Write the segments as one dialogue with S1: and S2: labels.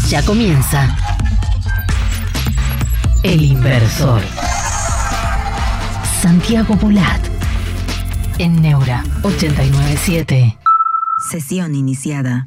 S1: Ya comienza El Inversor. Santiago Pulat en Neura 897.
S2: Sesión iniciada.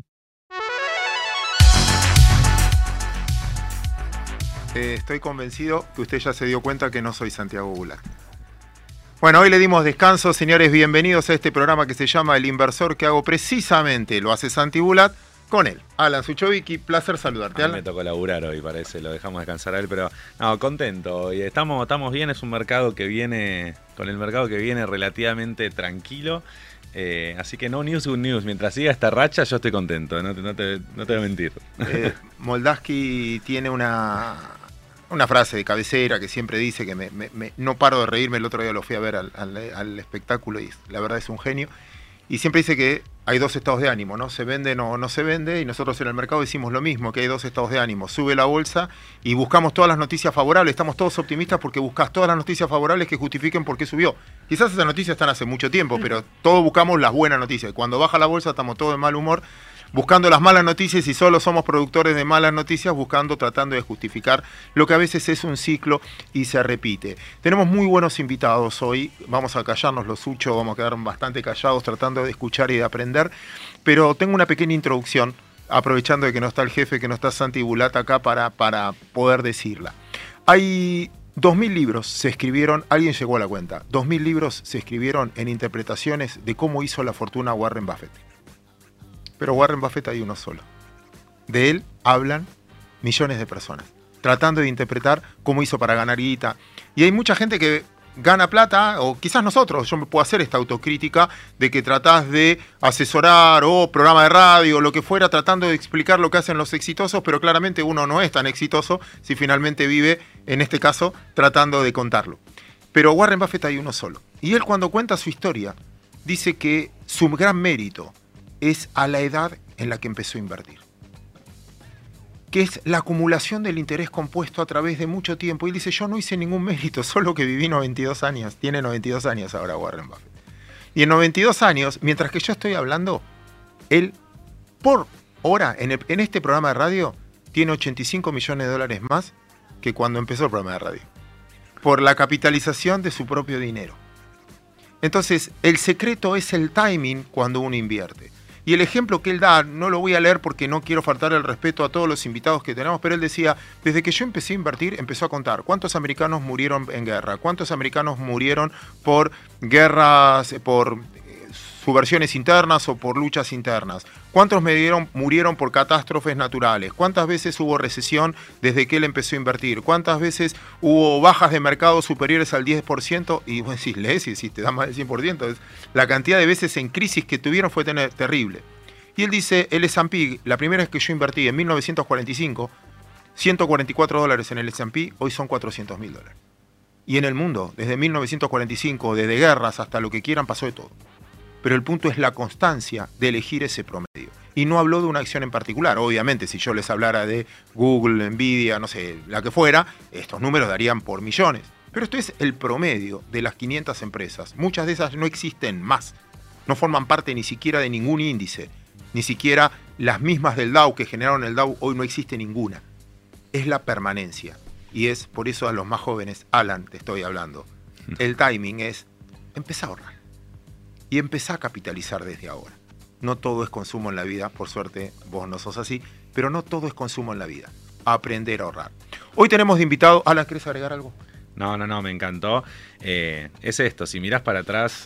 S3: Estoy convencido que usted ya se dio cuenta que no soy Santiago Pulat. Bueno, hoy le dimos descanso, señores, bienvenidos a este programa que se llama El Inversor, que hago precisamente, lo hace Santi Pulat, con él, Alan Suchovicki. Placer saludarte, Alan.
S4: Me tocó laburar hoy, parece, lo dejamos descansar a él, pero no, contento. Y estamos bien, es un mercado que viene, con el mercado que viene relativamente tranquilo. Así que no news, good news. Mientras siga esta racha, yo estoy contento, no te voy a mentir.
S3: Moldaski tiene una frase de cabecera que siempre dice que no paro de reírme. El otro día lo fui a ver al espectáculo y la verdad es un genio. Y siempre dice que hay dos estados de ánimo, ¿no? Se vende o no se vende, y nosotros en el mercado decimos lo mismo, que hay dos estados de ánimo. Sube la bolsa y buscamos todas las noticias favorables, estamos todos optimistas porque buscas todas las noticias favorables que justifiquen por qué subió. Quizás esas noticias están hace mucho tiempo, pero todos buscamos las buenas noticias. Cuando baja la bolsa estamos todos de mal humor, buscando las malas noticias, y solo somos productores de malas noticias, tratando de justificar lo que a veces es un ciclo y se repite. Tenemos muy buenos invitados hoy, vamos a callarnos los huchos, vamos a quedar bastante callados tratando de escuchar y de aprender, pero tengo una pequeña introducción, aprovechando de que no está el jefe, que no está Santi Pulat acá para poder decirla. Hay 2000 libros se escribieron, alguien llegó a la cuenta, 2000 libros se escribieron en interpretaciones de cómo hizo la fortuna Warren Buffett. Pero Warren Buffett hay uno solo. De él hablan millones de personas, tratando de interpretar cómo hizo para ganar guita. Y hay mucha gente que gana plata, o quizás nosotros, yo me puedo hacer esta autocrítica de que tratás de asesorar o programa de radio o lo que fuera, tratando de explicar lo que hacen los exitosos, pero claramente uno no es tan exitoso si finalmente vive, en este caso, tratando de contarlo. Pero Warren Buffett hay uno solo. Y él, cuando cuenta su historia, dice que su gran mérito es a la edad en la que empezó a invertir, que es la acumulación del interés compuesto a través de mucho tiempo. Y él dice, yo no hice ningún mérito, solo que viví 92 años, tiene 92 años ahora Warren Buffett. Y en 92 años, mientras que yo estoy hablando, él por hora, en este programa de radio, tiene 85 millones de dólares más que cuando empezó el programa de radio, por la capitalización de su propio dinero. Entonces, el secreto es el timing cuando uno invierte. Y el ejemplo que él da, no lo voy a leer porque no quiero faltar el respeto a todos los invitados que tenemos, pero él decía, desde que yo empecé a invertir, empezó a contar cuántos americanos murieron en guerra, cuántos americanos murieron por guerras, por subversiones internas o por luchas internas, cuántos murieron por catástrofes naturales, cuántas veces hubo recesión desde que él empezó a invertir, cuántas veces hubo bajas de mercado superiores al 10%, y vos decís, lees y decís, te da más del 100%, la cantidad de veces en crisis que tuvieron fue terrible. Y él dice, el S&P, la primera vez que yo invertí en 1945, $144 en el S&P, hoy son $400.000. Y en el mundo, desde 1945, desde guerras hasta lo que quieran, pasó de todo. Pero el punto es la constancia de elegir ese promedio. Y no habló de una acción en particular. Obviamente, si yo les hablara de Google, Nvidia, no sé, la que fuera, estos números darían por millones. Pero esto es el promedio de las 500 empresas. Muchas de esas no existen más. No forman parte ni siquiera de ningún índice. Ni siquiera las mismas del Dow que generaron el Dow, hoy no existe ninguna. Es la permanencia. Y es por eso a los más jóvenes, Alan, te estoy hablando. El timing es empezar a ahorrar. Y empezá a capitalizar desde ahora. No todo es consumo en la vida, por suerte vos no sos así, pero no todo es consumo en la vida. Aprender a ahorrar. Hoy tenemos de invitado, Alan, ¿querés agregar algo?
S4: No, me encantó. Es esto, si mirás para atrás,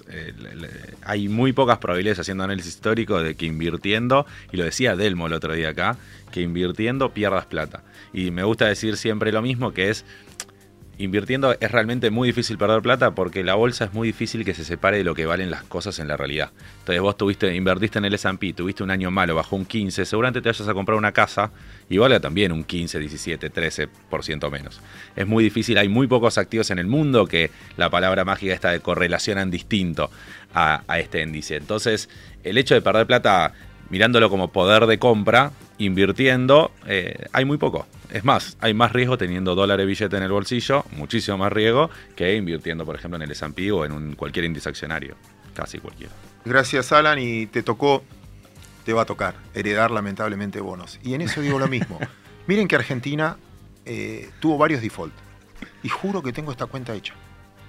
S4: hay muy pocas probabilidades haciendo análisis histórico de que invirtiendo, y lo decía Delmo el otro día acá, que invirtiendo pierdas plata. Y me gusta decir siempre lo mismo, que es, invirtiendo es realmente muy difícil perder plata porque la bolsa es muy difícil que se separe de lo que valen las cosas en la realidad. Entonces vos invertiste en el S&P, tuviste un año malo, bajó un 15%, seguramente te vayas a comprar una casa y valga también un 15, 17, 13% menos. Es muy difícil, hay muy pocos activos en el mundo que la palabra mágica esta de correlacionan distinto a este índice. Entonces el hecho de perder plata mirándolo como poder de compra, invirtiendo, hay muy poco. Es más, hay más riesgo teniendo dólares billete en el bolsillo, muchísimo más riesgo, que invirtiendo, por ejemplo, en el S&P o en cualquier índice accionario. Casi cualquiera.
S3: Gracias, Alan, y te va a tocar heredar lamentablemente bonos. Y en eso digo lo mismo. Miren que Argentina tuvo varios default. Y juro que tengo esta cuenta hecha.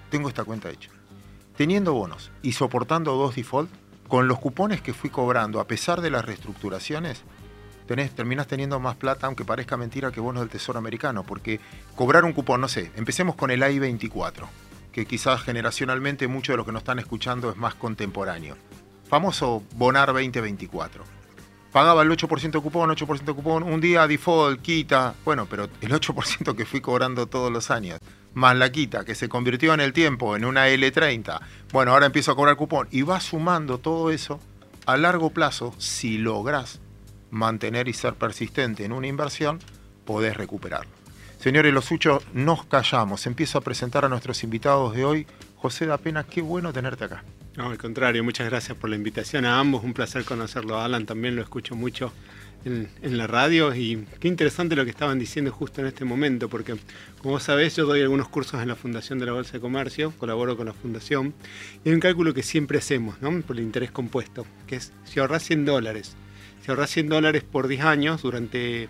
S3: Teniendo bonos y soportando 2 default, con los cupones que fui cobrando, a pesar de las reestructuraciones, terminás teniendo más plata, aunque parezca mentira, que bonos del Tesoro americano. Porque cobrar un cupón, no sé, empecemos con el AI-24, que quizás generacionalmente muchos de los que nos están escuchando es más contemporáneo. Famoso Bonar 2024. Pagaba el 8% de cupón, un día default, quita, bueno, pero el 8% que fui cobrando todos los años, más la quita, que se convirtió en el tiempo en una L30, bueno, ahora empiezo a cobrar cupón, y vas sumando todo eso, a largo plazo, si lográs mantener y ser persistente en una inversión, podés recuperarlo. Señores, los Suchos, nos callamos. Empiezo a presentar a nuestros invitados de hoy. José da Pena, qué bueno tenerte acá.
S5: No, al contrario, muchas gracias por la invitación a ambos, un placer conocerlo. A Alan también lo escucho mucho en la radio y qué interesante lo que estaban diciendo justo en este momento, porque como vos sabés, yo doy algunos cursos en la Fundación de la Bolsa de Comercio, colaboro con la Fundación, y hay un cálculo que siempre hacemos, ¿no? Por el interés compuesto, que es si ahorrás $100, si ahorrás $100 por 10 años durante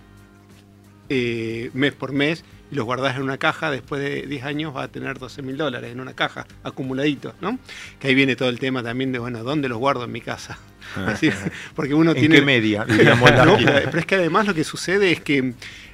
S5: mes por mes, y los guardás en una caja, después de 10 años vas a tener $12.000 en una caja, acumuladitos, ¿no? Que ahí viene todo el tema también de, bueno, ¿dónde los guardo en mi casa? Es decir, porque uno
S3: ¿En
S5: tiene...
S3: qué media? Diríamos
S5: ¿No? Pero es que además lo que sucede es que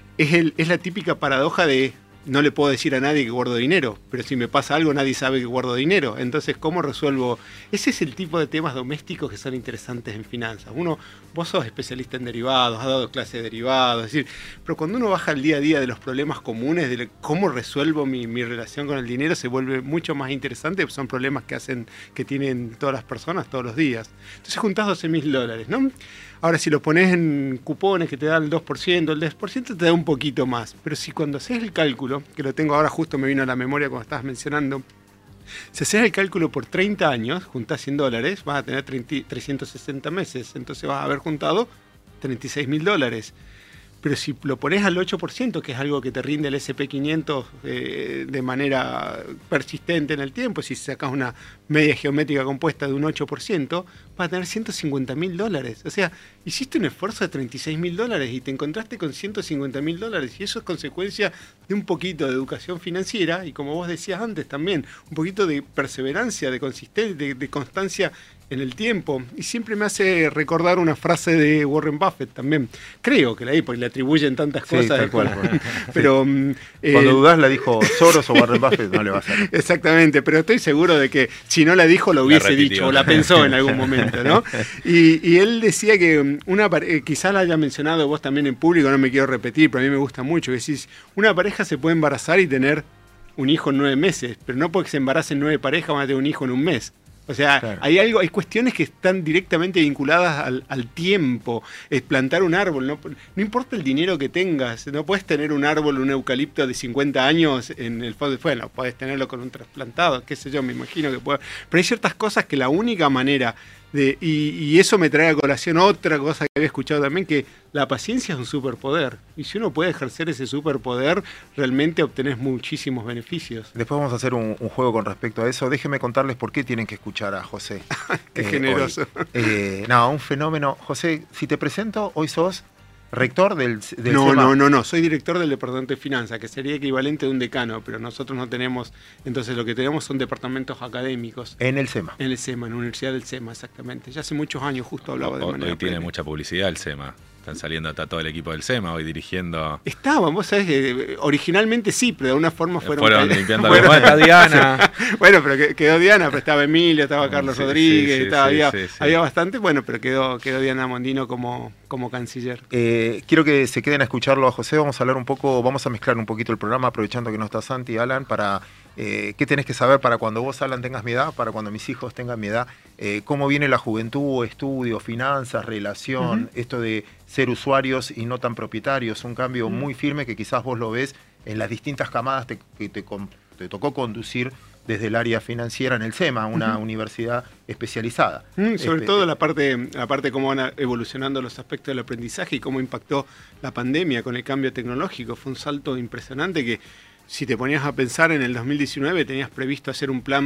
S5: es la típica paradoja de no le puedo decir a nadie que guardo dinero, pero si me pasa algo nadie sabe que guardo dinero. Entonces, ¿cómo resuelvo? Ese es el tipo de temas domésticos que son interesantes en finanzas. Vos sos especialista en derivados, has dado clases de derivados, es decir, pero cuando uno baja al día a día de los problemas comunes, de cómo resuelvo mi relación con el dinero, se vuelve mucho más interesante, son problemas que tienen todas las personas todos los días. Entonces juntás $12.000, ¿no? Ahora, si lo pones en cupones que te dan el 2%, el 10% te da un poquito más. Pero si cuando haces el cálculo, que lo tengo ahora justo me vino a la memoria cuando estabas mencionando, si haces el cálculo por 30 años, juntás $100, vas a tener 360 meses. Entonces vas a haber juntado $36.000. Pero si lo pones al 8%, que es algo que te rinde el S&P 500 de manera persistente en el tiempo, si sacas una media geométrica compuesta de un 8%, vas a tener $150.000. O sea, hiciste un esfuerzo de $36.000 y te encontraste con $150.000. Y eso es consecuencia de un poquito de educación financiera y, como vos decías antes también, un poquito de perseverancia, de consistencia, de constancia en el tiempo. Y siempre me hace recordar una frase de Warren Buffett también. Creo que la di, porque le atribuyen tantas cosas.
S3: Tal cual.
S5: Pero,
S3: cuando dudás la dijo Soros o Warren Buffett, no le va a hacer.
S5: Exactamente, pero estoy seguro de que si no la dijo lo hubiese dicho o la pensó en algún momento, ¿no? Y él decía que quizás la haya mencionado vos también en público, no me quiero repetir, pero a mí me gusta mucho, que decís, una pareja se puede embarazar y tener un hijo en 9 meses, pero no porque se embaracen 9 parejas van a tener un hijo en un mes. O sea, claro, hay cuestiones que están directamente vinculadas al tiempo. Es plantar un árbol, no importa el dinero que tengas, no puedes tener un árbol, un eucalipto de 50 años en el fondo. Bueno, puedes tenerlo con un trasplantado, qué sé yo, me imagino que puede. Pero hay ciertas cosas que la única manera y eso me trae a colación otra cosa que había escuchado también, que la paciencia es un superpoder. Y si uno puede ejercer ese superpoder, realmente obtenés muchísimos beneficios.
S3: Después vamos a hacer un juego con respecto a eso. Déjenme contarles por qué tienen que escuchar a José.
S5: Qué generoso.
S3: Un fenómeno. José, si te presento, hoy sos rector del SEMA.
S5: No, soy director del departamento de finanzas, que sería equivalente de un decano, pero nosotros no tenemos, entonces lo que tenemos son departamentos académicos.
S3: En el SEMA.
S5: En el SEMA, en la Universidad del SEMA, exactamente. Ya hace muchos años justo hablaba de manera
S4: Hoy tiene mucha publicidad el SEMA. Están saliendo hasta todo el equipo del SEMA hoy dirigiendo.
S5: Estaban, vos sabés que originalmente sí, pero de alguna forma fueron
S4: limpiando la está Diana.
S5: Bueno, pero quedó Diana, pero estaba Emilio, estaba Carlos Rodríguez, había bastante, bueno, pero quedó Diana Mondino como canciller.
S3: Quiero que se queden a escucharlo a José. Vamos a mezclar un poquito el programa, aprovechando que no está Santi y Alan, para qué tenés que saber para cuando vos, Alan, tengas mi edad, para cuando mis hijos tengan mi edad, cómo viene la juventud, estudio, finanzas, relación, esto de ser usuarios y no tan propietarios, un cambio muy firme que quizás vos lo ves en las distintas camadas que te tocó conducir desde el área financiera en el SEMA, una universidad especializada.
S5: Sobre todo la parte cómo van evolucionando los aspectos del aprendizaje y cómo impactó la pandemia con el cambio tecnológico. Fue un salto impresionante que, si te ponías a pensar, en el 2019 tenías previsto hacer un plan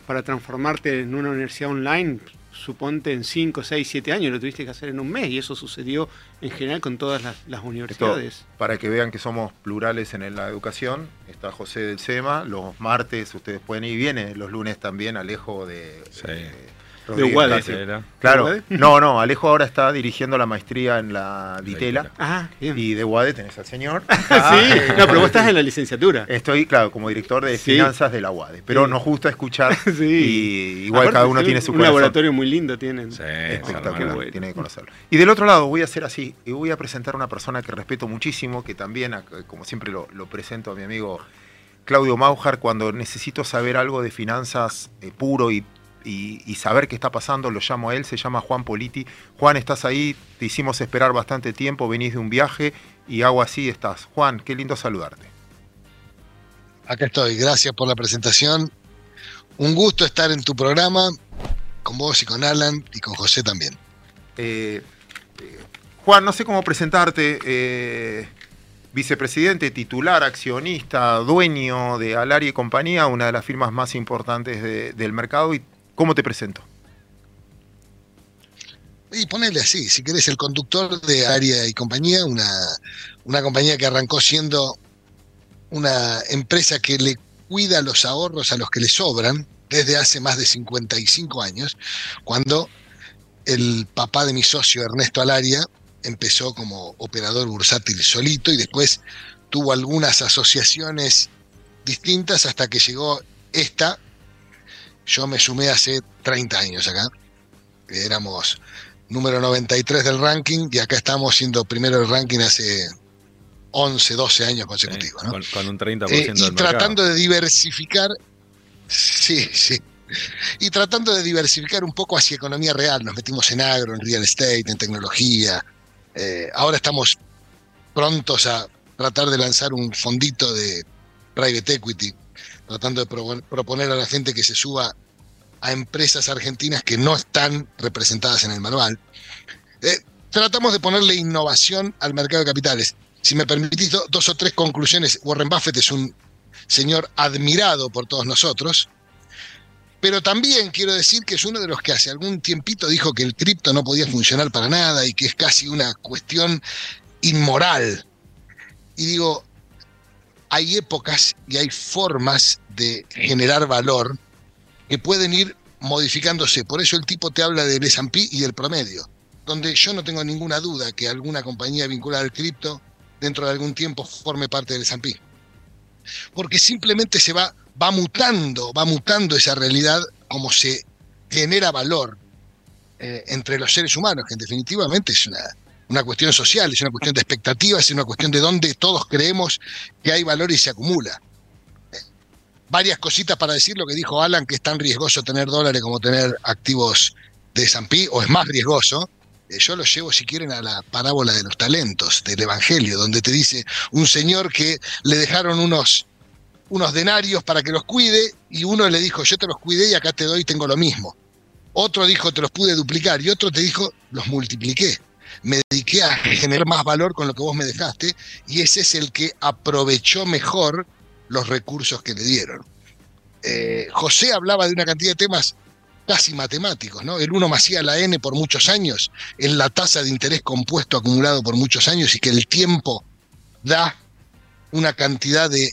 S5: para transformarte en una universidad online, suponte en 5, 6, 7 años, lo tuviste que hacer en un mes, y eso sucedió en general con todas las universidades.
S3: Esto, para que vean que somos plurales en la educación, está José del SEMA, los martes ustedes pueden ir, viene los lunes también Alejo de
S5: UADE.
S3: Claro,
S5: ¿De UADE?
S3: no, Alejo ahora está dirigiendo la maestría en la DITELA.
S5: Ah, bien.
S3: Y de UADE tenés al señor.
S5: Sí, no, pero vos estás en la licenciatura.
S3: Estoy, claro, como director de finanzas de la UADE, pero nos gusta escuchar y igual
S5: aparte,
S3: cada uno tiene su
S5: un
S3: corazón.
S5: laboratorio muy lindo tienen.
S4: Sí,
S3: Espectacular,
S4: bueno.
S3: tiene que conocerlo. Y del otro lado voy a hacer así, y voy a presentar a una persona que respeto muchísimo, que también, como siempre lo presento a mi amigo Claudio Maujar, cuando necesito saber algo de finanzas puro y saber qué está pasando, lo llamo a él, se llama Juan Politi. Juan, estás ahí, te hicimos esperar bastante tiempo, venís de un viaje y hago así estás. Juan, qué lindo saludarte.
S6: Acá estoy, gracias por la presentación. Un gusto estar en tu programa, con vos y con Alan y con José también.
S3: Juan, no sé cómo presentarte, vicepresidente, titular, accionista, dueño de Alaria y compañía, una de las firmas más importantes del mercado. ¿Y cómo te presento?
S6: Y ponele así, si querés, el conductor de Alaria y compañía, una compañía que arrancó siendo una empresa que le cuida los ahorros a los que le sobran desde hace más de 55 años, cuando el papá de mi socio, Ernesto Alaria, empezó como operador bursátil solito y después tuvo algunas asociaciones distintas hasta que llegó esta. Yo me sumé hace 30 años acá. Éramos número 93 del ranking y acá estamos siendo primero del ranking hace 11, 12 años consecutivos, ¿no?
S4: Con un 30%
S6: y
S4: del
S6: tratando
S4: mercado.
S6: de diversificar, sí. Y tratando de diversificar un poco hacia economía real. Nos metimos en agro, en real estate, en tecnología. Ahora estamos prontos a tratar de lanzar un fondito de private equity, tratando de proponer a la gente que se suba a empresas argentinas que no están representadas en el manual. Tratamos de ponerle innovación al mercado de capitales. Si me permitís dos o tres conclusiones, Warren Buffett es un señor admirado por todos nosotros, pero también quiero decir que es uno de los que hace algún tiempito dijo que el cripto no podía funcionar para nada y que es casi una cuestión inmoral. Y digo, hay épocas y hay formas de generar valor que pueden ir modificándose. Por eso el tipo te habla del S&P y del promedio, donde yo no tengo ninguna duda que alguna compañía vinculada al cripto dentro de algún tiempo forme parte del S&P. Porque simplemente va mutando esa realidad como se genera valor entre los seres humanos, que definitivamente es una cuestión social, es una cuestión de expectativas, es una cuestión de donde todos creemos que hay valor y se acumula. Varias cositas para decir lo que dijo Alan, que es tan riesgoso tener dólares como tener activos de S&P, o es más riesgoso. Yo los llevo, si quieren, a la parábola de los talentos del Evangelio, donde te dice un señor que le dejaron unos denarios para que los cuide, y uno le dijo, yo te los cuidé y acá te doy, tengo lo mismo. Otro dijo, te los pude duplicar, y otro te dijo, los multipliqué. Me dediqué a generar más valor con lo que vos me dejaste, y ese es el que aprovechó mejor los recursos que le dieron. José hablaba de una cantidad de temas casi matemáticos, ¿no? El 1 más I a la N por muchos años, es la tasa de interés compuesto acumulado por muchos años, y que el tiempo da una cantidad de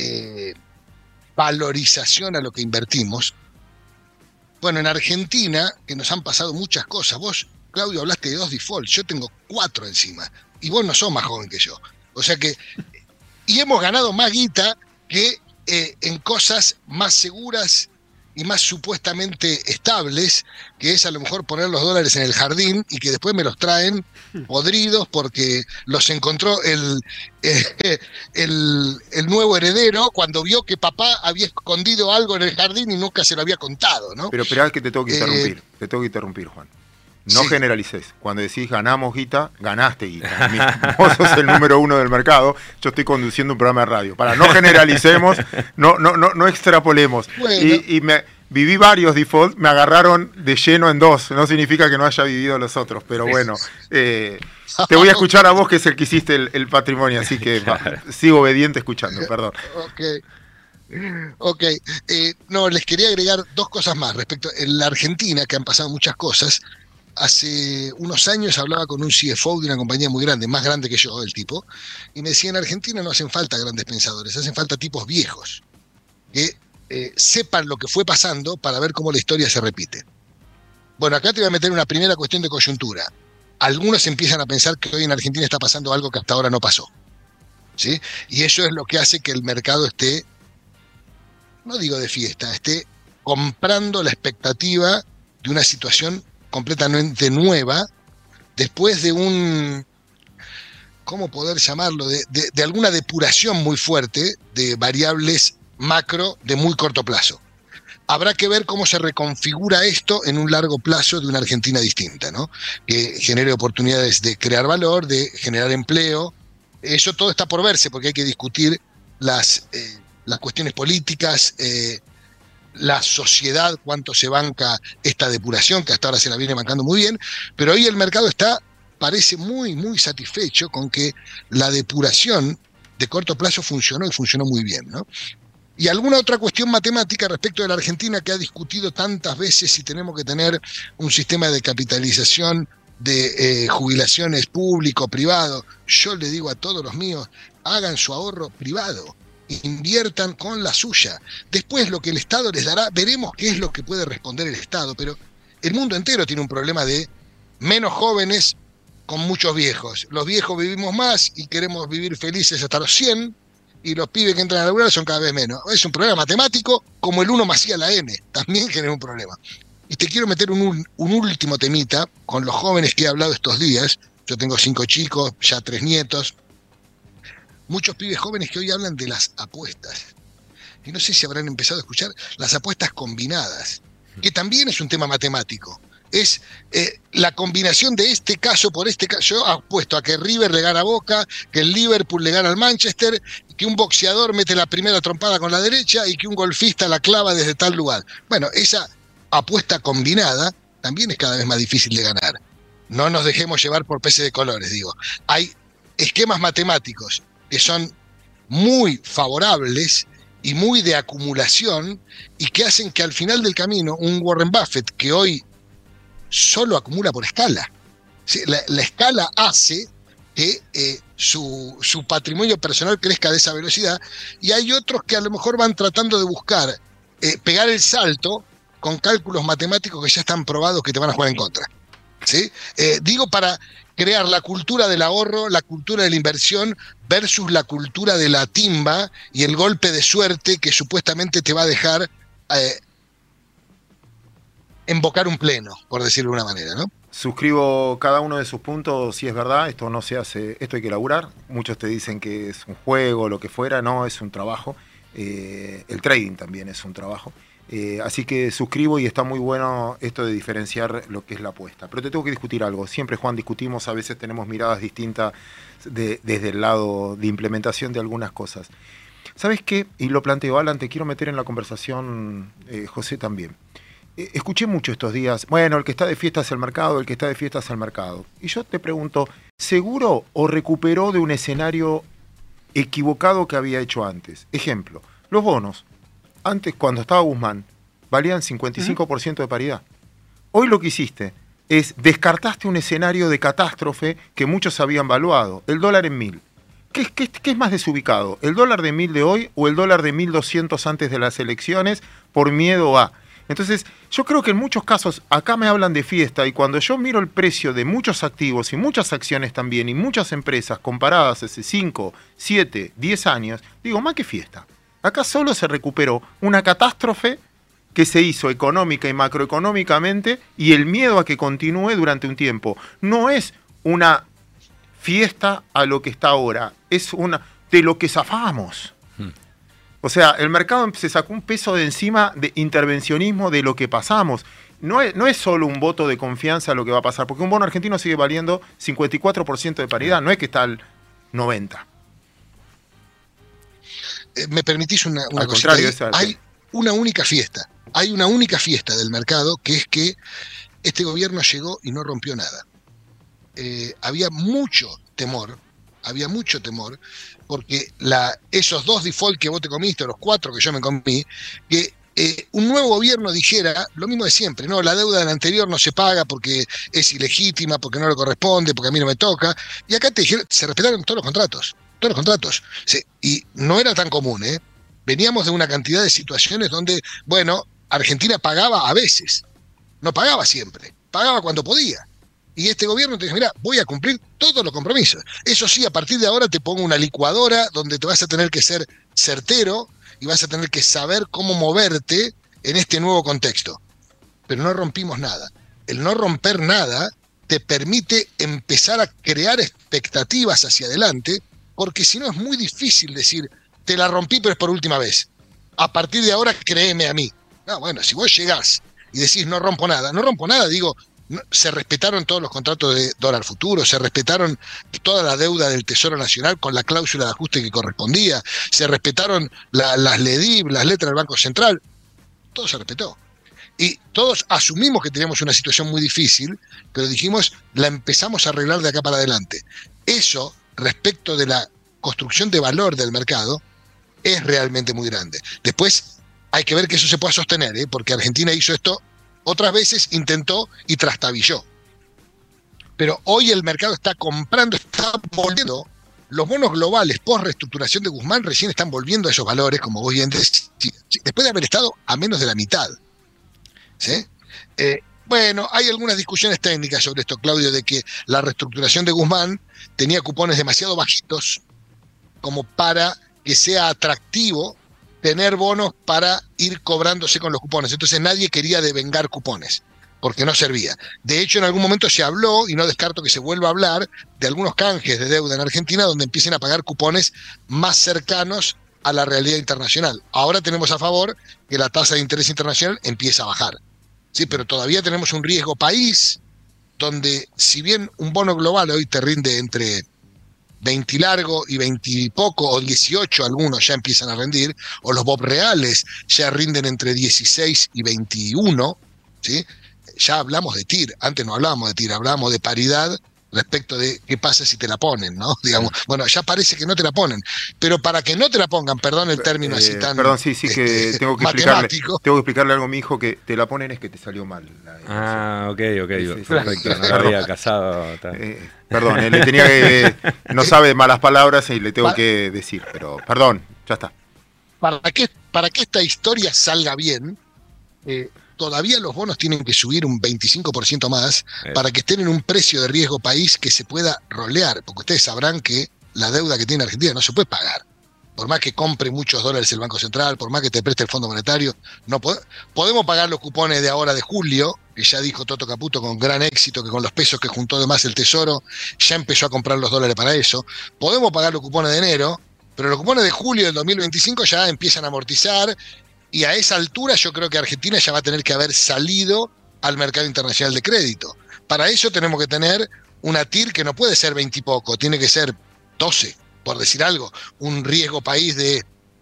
S6: valorización a lo que invertimos. Bueno, en Argentina, que nos han pasado muchas cosas, vos, Claudio, hablaste de 2 defaults, yo tengo 4 encima, y vos no sos más joven que yo. O sea que, y hemos ganado más guita que en cosas más seguras y más supuestamente estables, que es a lo mejor poner los dólares en el jardín y que después me los traen podridos porque los encontró el nuevo heredero cuando vio que papá había escondido algo en el jardín y nunca se lo había contado, ¿no?
S3: Pero esperá que te tengo que interrumpir, Juan. No
S6: Sí.
S3: generalices. Cuando decís ganamos guita, ganaste guita. Vos sos el número 1 del mercado. Yo estoy conduciendo un programa de radio. Para, no generalicemos, no extrapolemos.
S6: Bueno.
S3: Y viví varios defaults, me agarraron de lleno en 2. No significa que no haya vivido los otros, pero bueno. Te voy a escuchar a vos, que es el que hiciste el patrimonio, así que sigo obediente escuchando, perdón.
S6: Okay. Ok, no, les quería agregar dos cosas más respecto en la Argentina, que han pasado muchas cosas. Hace unos años hablaba con un CFO de una compañía muy grande, más grande que yo, el tipo, y me decía, en Argentina no hacen falta grandes pensadores, hacen falta tipos viejos, que sepan lo que fue pasando para ver cómo la historia se repite. Bueno, acá te voy a meter una primera cuestión de coyuntura. Algunos empiezan a pensar que hoy en Argentina está pasando algo que hasta ahora no pasó, ¿sí? Y eso es lo que hace que el mercado esté, no digo de fiesta, esté comprando la expectativa de una situación completamente nueva después de un, ¿cómo poder llamarlo? De alguna depuración muy fuerte de variables macro de muy corto plazo. Habrá que ver cómo se reconfigura esto en un largo plazo de una Argentina distinta, ¿no? Que genere oportunidades de crear valor, de generar empleo. Eso todo está por verse porque hay que discutir las cuestiones políticas, la sociedad, cuánto se banca esta depuración, que hasta ahora se la viene bancando muy bien, pero hoy el mercado parece muy, muy satisfecho con que la depuración de corto plazo funcionó y funcionó muy bien, ¿no? Y alguna otra cuestión matemática respecto de la Argentina que ha discutido tantas veces si tenemos que tener un sistema de capitalización de jubilaciones público, privado. Yo le digo a todos los míos, hagan su ahorro privado, inviertan con la suya. Después lo que el Estado les dará, veremos qué es lo que puede responder el Estado, pero el mundo entero tiene un problema de menos jóvenes con muchos viejos. Los viejos vivimos más y queremos vivir felices hasta los 100, y los pibes que entran a laburar son cada vez menos. Es un problema matemático, como el 1 más I a la N, también genera un problema. Y te quiero meter un último temita con los jóvenes que he hablado estos días. Yo tengo 5 chicos, ya 3 nietos. Muchos pibes jóvenes que hoy hablan de las apuestas. Y no sé si habrán empezado a escuchar las apuestas combinadas, que también es un tema matemático. Es la combinación de este caso por este caso. Yo apuesto a que River le gana a Boca, que el Liverpool le gana al Manchester, que un boxeador mete la primera trompada con la derecha y que un golfista la clava desde tal lugar. Bueno, esa apuesta combinada también es cada vez más difícil de ganar. No nos dejemos llevar por peces de colores, digo. Hay esquemas matemáticos que son muy favorables y muy de acumulación y que hacen que al final del camino un Warren Buffett, que hoy solo acumula por escala, ¿sí? La escala hace que su patrimonio personal crezca de esa velocidad, y hay otros que a lo mejor van tratando de buscar pegar el salto con cálculos matemáticos que ya están probados que te van a jugar en contra, ¿sí? Digo, para crear la cultura del ahorro, la cultura de la inversión versus la cultura de la timba y el golpe de suerte que supuestamente te va a dejar embocar un pleno, por decirlo de una manera, ¿no?
S3: Suscribo cada uno de sus puntos, si es verdad, esto no se hace, esto hay que laburar. Muchos te dicen que es un juego, lo que fuera, no, es un trabajo. El trading también es un trabajo. Así que suscribo y está muy bueno esto de diferenciar lo que es la apuesta. Pero te tengo que discutir algo. Siempre, Juan, discutimos, a veces tenemos miradas distintas desde el lado de implementación de algunas cosas. ¿Sabes qué? Y lo planteo, Alan, te quiero meter en la conversación, José también. Escuché mucho estos días, bueno, el que está de fiesta es el mercado, el que está de fiesta es el mercado. Y yo te pregunto, ¿seguro o recuperó de un escenario equivocado que había hecho antes? Ejemplo, los bonos. Antes, cuando estaba Guzmán, valían 55% de paridad. Hoy lo que hiciste es descartaste un escenario de catástrofe que muchos habían valuado, el dólar en 1000. ¿Qué es más desubicado? ¿El dólar de 1000 de hoy o el dólar de 1200 antes de las elecciones por miedo a...? Entonces, yo creo que en muchos casos, acá me hablan de fiesta, y cuando yo miro el precio de muchos activos y muchas acciones también, y muchas empresas comparadas hace 5, 7, 10 años, digo, más que fiesta. Acá solo se recuperó una catástrofe que se hizo económica y macroeconómicamente, y el miedo a que continúe durante un tiempo. No es una fiesta a lo que está ahora, es una de lo que zafamos. O sea, el mercado se sacó un peso de encima de intervencionismo de lo que pasamos. No es solo un voto de confianza lo que va a pasar, porque un bono argentino sigue valiendo 54% de paridad, no es que está al 90%.
S6: ¿Me permitís una cosita? Hay una única fiesta. Hay una única fiesta del mercado, que es que este gobierno llegó y no rompió nada. Había mucho temor había mucho temor, porque esos 2 default que vos te comiste, o los 4 que yo me comí, que un nuevo gobierno dijera lo mismo de siempre, no, la deuda del anterior no se paga porque es ilegítima, porque no le corresponde, porque a mí no me toca, y acá te dijeron, se respetaron todos los contratos, y no era tan común, veníamos de una cantidad de situaciones donde, bueno, Argentina pagaba a veces, no pagaba siempre, pagaba cuando podía. Y este gobierno te dice, mira, voy a cumplir todos los compromisos. Eso sí, a partir de ahora te pongo una licuadora donde te vas a tener que ser certero y vas a tener que saber cómo moverte en este nuevo contexto. Pero no rompimos nada. El no romper nada te permite empezar a crear expectativas hacia adelante, porque si no es muy difícil decir, te la rompí pero es por última vez. A partir de ahora créeme a mí. No, bueno, si vos llegás y decís no rompo nada, digo, se respetaron todos los contratos de dólar futuro, se respetaron toda la deuda del Tesoro Nacional con la cláusula de ajuste que correspondía, se respetaron las LEDIV, las letras del Banco Central, todo se respetó. Y todos asumimos que teníamos una situación muy difícil, pero dijimos, la empezamos a arreglar de acá para adelante. Eso, respecto de la construcción de valor del mercado, es realmente muy grande. Después hay que ver que eso se pueda sostener, porque Argentina hizo esto otras veces, intentó y trastabilló. Pero hoy el mercado está comprando, está volviendo. Los bonos globales post reestructuración de Guzmán recién están volviendo a esos valores, como vos bien decís, después de haber estado a menos de la mitad. ¿Sí? Bueno, hay algunas discusiones técnicas sobre esto, Claudio, de que la reestructuración de Guzmán tenía cupones demasiado bajitos como para que sea atractivo tener bonos para ir cobrándose con los cupones. Entonces nadie quería devengar cupones, porque no servía. De hecho, en algún momento se habló, y no descarto que se vuelva a hablar, de algunos canjes de deuda en Argentina donde empiecen a pagar cupones más cercanos a la realidad internacional. Ahora tenemos a favor que la tasa de interés internacional empieza a bajar. Sí, pero todavía tenemos un riesgo país donde, si bien un bono global hoy te rinde entre 20 largo y 20 y poco, o 18 algunos ya empiezan a rendir, o los BOP reales ya rinden entre 16 y 21, ¿sí? Ya hablamos de TIR, antes no hablábamos de TIR, hablábamos de paridad respecto de qué pasa si te la ponen, ¿no? Digamos, bueno, ya parece que no te la ponen, pero para que no te la pongan, perdón el término así tan
S3: perdón, sí, que tengo que explicarle algo a mi hijo, que te la ponen es que te salió mal.
S4: Ok, perfecto, no lo había casado.
S3: Perdón, le tenía que, no sabe malas palabras y le tengo que decir, pero perdón, ya está.
S6: Para que esta historia salga bien, todavía los bonos tienen que subir un 25% más para que estén en un precio de riesgo país que se pueda rolear, porque ustedes sabrán que la deuda que tiene Argentina no se puede pagar. Por más que compre muchos dólares el Banco Central, por más que te preste el Fondo Monetario, no podemos pagar los cupones de ahora de julio, que ya dijo Toto Caputo con gran éxito que con los pesos que juntó de más el Tesoro, ya empezó a comprar los dólares para eso. Podemos pagar los cupones de enero, pero los cupones de julio del 2025 ya empiezan a amortizar, y a esa altura yo creo que Argentina ya va a tener que haber salido al mercado internacional de crédito. Para eso tenemos que tener una TIR que no puede ser 20 y poco, tiene que ser 12, por decir algo, un riesgo país de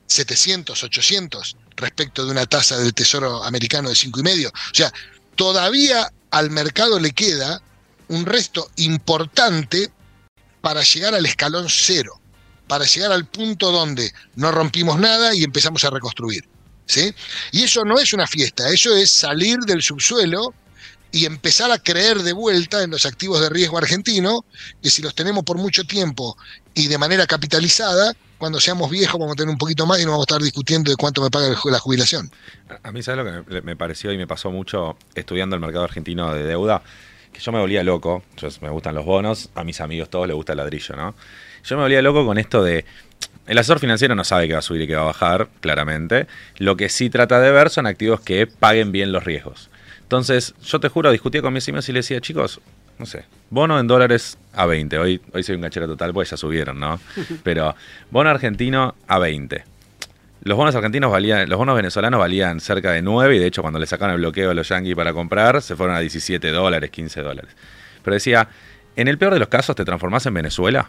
S6: 700, 800 respecto de una tasa del Tesoro americano de 5,5. O sea, todavía al mercado le queda un resto importante para llegar al escalón cero, para llegar al punto donde no rompimos nada y empezamos a reconstruir. ¿Sí? Y eso no es una fiesta, eso es salir del subsuelo y empezar a creer de vuelta en los activos de riesgo argentino, que si los tenemos por mucho tiempo y de manera capitalizada, cuando seamos viejos vamos a tener un poquito más y no vamos a estar discutiendo de cuánto me paga la jubilación.
S4: A mí, ¿sabes lo que me pareció y me pasó mucho estudiando el mercado argentino de deuda? Que yo me volvía loco, me gustan los bonos, a mis amigos todos les gusta el ladrillo, ¿no? Yo me volvía loco con esto de... El asesor financiero no sabe que va a subir y que va a bajar, claramente. Lo que sí trata de ver son activos que paguen bien los riesgos. Entonces, yo te juro, discutía con mis amigos y les decía, chicos, no sé, bono en dólares a 20. Hoy soy un ganchero total porque ya subieron, ¿no? Pero bono argentino a 20. Los bonos argentinos los bonos venezolanos valían cerca de 9 y de hecho cuando le sacaron el bloqueo a los yanquis para comprar, se fueron a 17 dólares, 15 dólares. Pero decía, en el peor de los casos te transformás en Venezuela.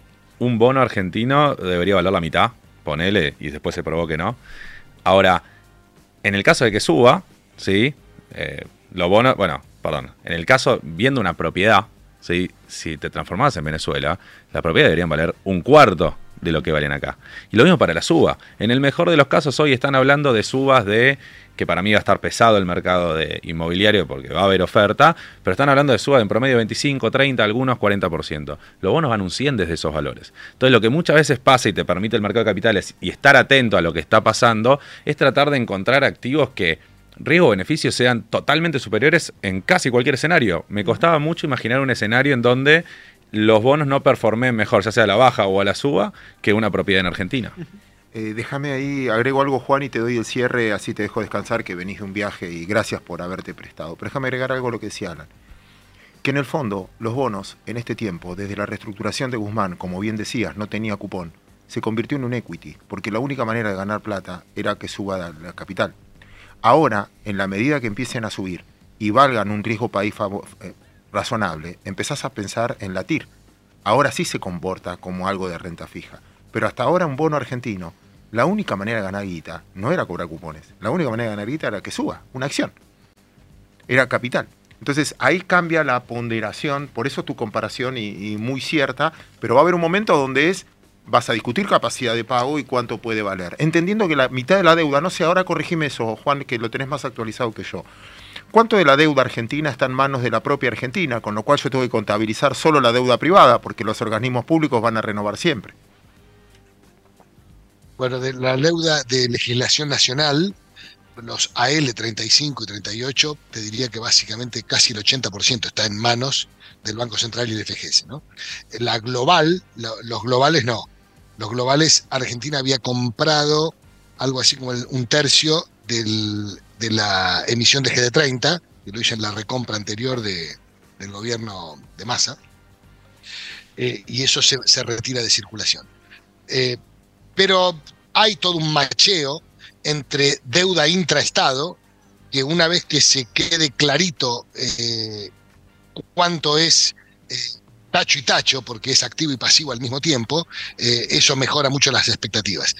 S4: Un bono argentino debería valer la mitad, ponele, y después se probó que no. Ahora, en el caso de que suba, ¿sí? Los bonos, en el caso, viendo una propiedad, ¿sí? Si te transformabas en Venezuela, las propiedades deberían valer un cuarto de lo que valen acá. Y lo mismo para la suba. En el mejor de los casos hoy están hablando de subas de, que para mí va a estar pesado el mercado de inmobiliario porque va a haber oferta, pero están hablando de subas en promedio 25, 30, algunos 40%. Los bonos van un 100 desde esos valores. Entonces lo que muchas veces pasa y te permite el mercado de capitales y estar atento a lo que está pasando es tratar de encontrar activos que riesgo-beneficio sean totalmente superiores en casi cualquier escenario. Me costaba mucho imaginar un escenario en donde los bonos no performen mejor, ya sea a la baja o a la suba, que una propiedad en Argentina.
S3: Déjame ahí, agrego algo, Juan, y te doy el cierre, así te dejo descansar, que venís de un viaje y gracias por haberte prestado. Pero déjame agregar algo a lo que decía Alan. Que en el fondo, los bonos, en este tiempo, desde la reestructuración de Guzmán, como bien decías, no tenía cupón, se convirtió en un equity, porque la única manera de ganar plata era que suba la capital. Ahora, en la medida que empiecen a subir y valgan un riesgo país razonable, empezás a pensar en la TIR. Ahora sí se comporta como algo de renta fija. Pero hasta ahora un bono argentino, la única manera de ganar guita no era cobrar cupones. La única manera de ganar guita era que suba, una acción. Era capital. Entonces ahí cambia la ponderación, por eso tu comparación y muy cierta, pero va a haber un momento donde vas a discutir capacidad de pago y cuánto puede valer. Entendiendo que la mitad de la deuda, no sé, ahora corregime eso, Juan, que lo tenés más actualizado que yo. ¿Cuánto de la deuda argentina está en manos de la propia Argentina? Con lo cual yo tengo que contabilizar solo la deuda privada, porque los organismos públicos van a renovar siempre.
S6: Bueno, de la deuda de legislación nacional, los AL 35 y 38, te diría que básicamente casi el 80% está en manos del Banco Central y el FGS, ¿no? La global, los globales no. Los globales, Argentina había comprado algo así como un tercio de la emisión de GD30, que lo hizo en la recompra anterior del gobierno de Massa, y eso se retira de circulación. Pero hay todo un macheo entre deuda intraestado, que una vez que se quede clarito cuánto es tacho y tacho, porque es activo y pasivo al mismo tiempo, eso mejora mucho las expectativas.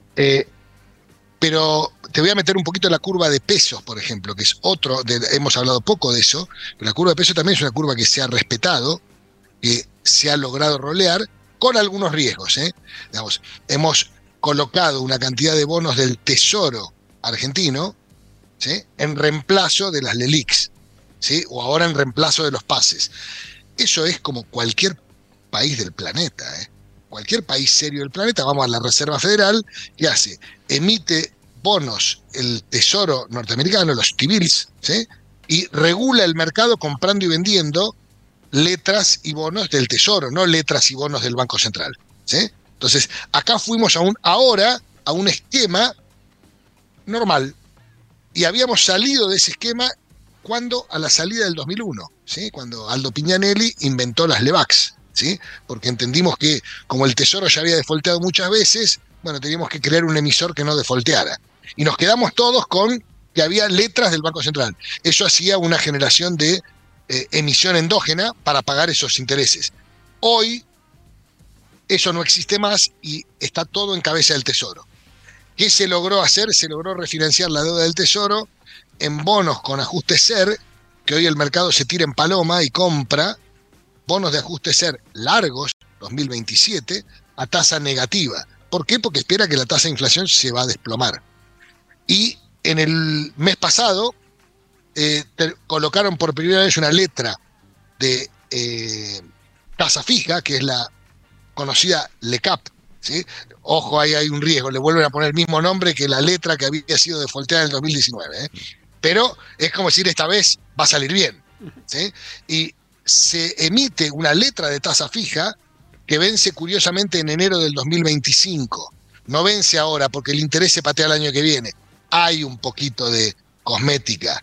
S6: Pero te voy a meter un poquito en la curva de pesos, por ejemplo, que es otro, hemos hablado poco de eso, pero la curva de pesos también es una curva que se ha respetado, que se ha logrado rolear, con algunos riesgos. Digamos, hemos colocado una cantidad de bonos del Tesoro argentino, ¿sí?, en reemplazo de las LELIQs, ¿sí?, o ahora en reemplazo de los PASES. Eso es como cualquier país del planeta, Cualquier país serio del planeta, vamos a la Reserva Federal, ¿qué hace? Emite bonos, el Tesoro norteamericano, los T-bills, ¿sí?, y regula el mercado comprando y vendiendo letras y bonos del Tesoro, no letras y bonos del Banco Central, ¿sí? Entonces, acá fuimos ahora a un esquema normal, y habíamos salido de ese esquema a la salida del 2001, ¿sí?, cuando Aldo Pignanelli inventó las LEVAQs, ¿sí?, porque entendimos que como el Tesoro ya había defolteado muchas veces, bueno, teníamos que crear un emisor que no defolteara. Y nos quedamos todos con que había letras del Banco Central. Eso hacía una generación de emisión endógena para pagar esos intereses. Hoy eso no existe más y está todo en cabeza del Tesoro. ¿Qué se logró hacer? Se logró refinanciar la deuda del Tesoro en bonos con ajuste SER, que hoy el mercado se tira en paloma y compra bonos de ajuste SER largos, 2027, a tasa negativa. ¿Por qué? Porque espera que la tasa de inflación se va a desplomar. Y en el mes pasado colocaron por primera vez una letra de tasa fija, que es la conocida LECAP, ¿sí? Ojo, ahí hay un riesgo, le vuelven a poner el mismo nombre que la letra que había sido defolteada en el 2019, Pero es como decir, esta vez va a salir bien, ¿sí? Y se emite una letra de tasa fija que vence curiosamente en enero del 2025. No vence ahora porque el interés se patea el año que viene. Hay un poquito de cosmética,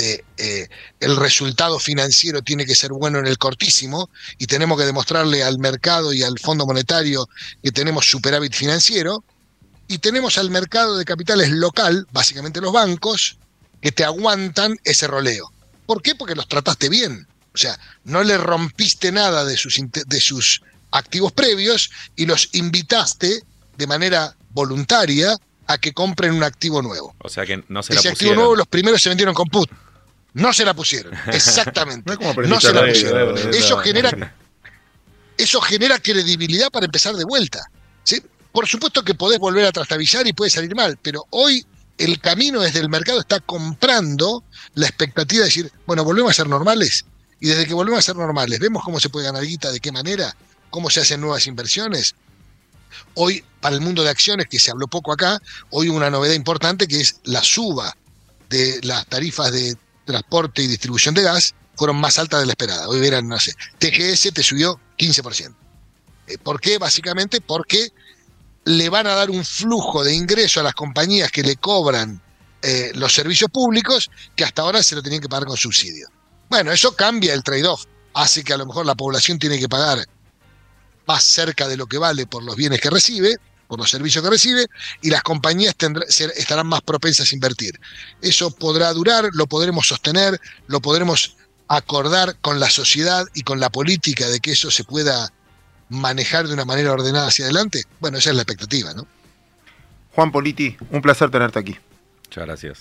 S6: el resultado financiero tiene que ser bueno en el cortísimo y tenemos que demostrarle al mercado y al Fondo Monetario que tenemos superávit financiero, y tenemos al mercado de capitales local, básicamente los bancos, que te aguantan ese roleo. ¿Por qué? Porque los trataste bien. O sea, no le rompiste nada de sus activos previos y los invitaste de manera voluntaria a que compren un activo nuevo.
S4: O sea que no se la
S6: Ese
S4: pusieron.
S6: activo nuevo, los primeros se vendieron con put. No se la pusieron, exactamente.
S3: No es como
S6: No
S3: aprendiste
S6: se la
S3: a reír,
S6: pusieron.
S3: ¿verdad?
S6: Eso genera credibilidad para empezar de vuelta. ¿Sí? Por supuesto que podés volver a trastabillar y puede salir mal, pero hoy el camino desde el mercado está comprando la expectativa de decir, bueno, volvemos a ser normales. Y desde que volvemos a ser normales, vemos cómo se puede ganar guita, de qué manera, cómo se hacen nuevas inversiones. Hoy, para el mundo de acciones, que se habló poco acá, hoy una novedad importante que es la suba de las tarifas de transporte y distribución de gas fueron más altas de la esperada. Hoy verán, no sé, TGS te subió 15%. ¿Por qué? Básicamente porque le van a dar un flujo de ingreso a las compañías que le cobran los servicios públicos que hasta ahora se lo tenían que pagar con subsidio. Bueno, eso cambia el trade-off, hace que a lo mejor la población tiene que pagar más cerca de lo que vale por los bienes que recibe, por los servicios que recibe, y las compañías estarán más propensas a invertir. Eso podrá durar, lo podremos sostener, lo podremos acordar con la sociedad y con la política de que eso se pueda manejar de una manera ordenada hacia adelante. Bueno, esa es la expectativa, ¿no?
S3: Juan Politi, un placer tenerte aquí.
S4: Muchas gracias.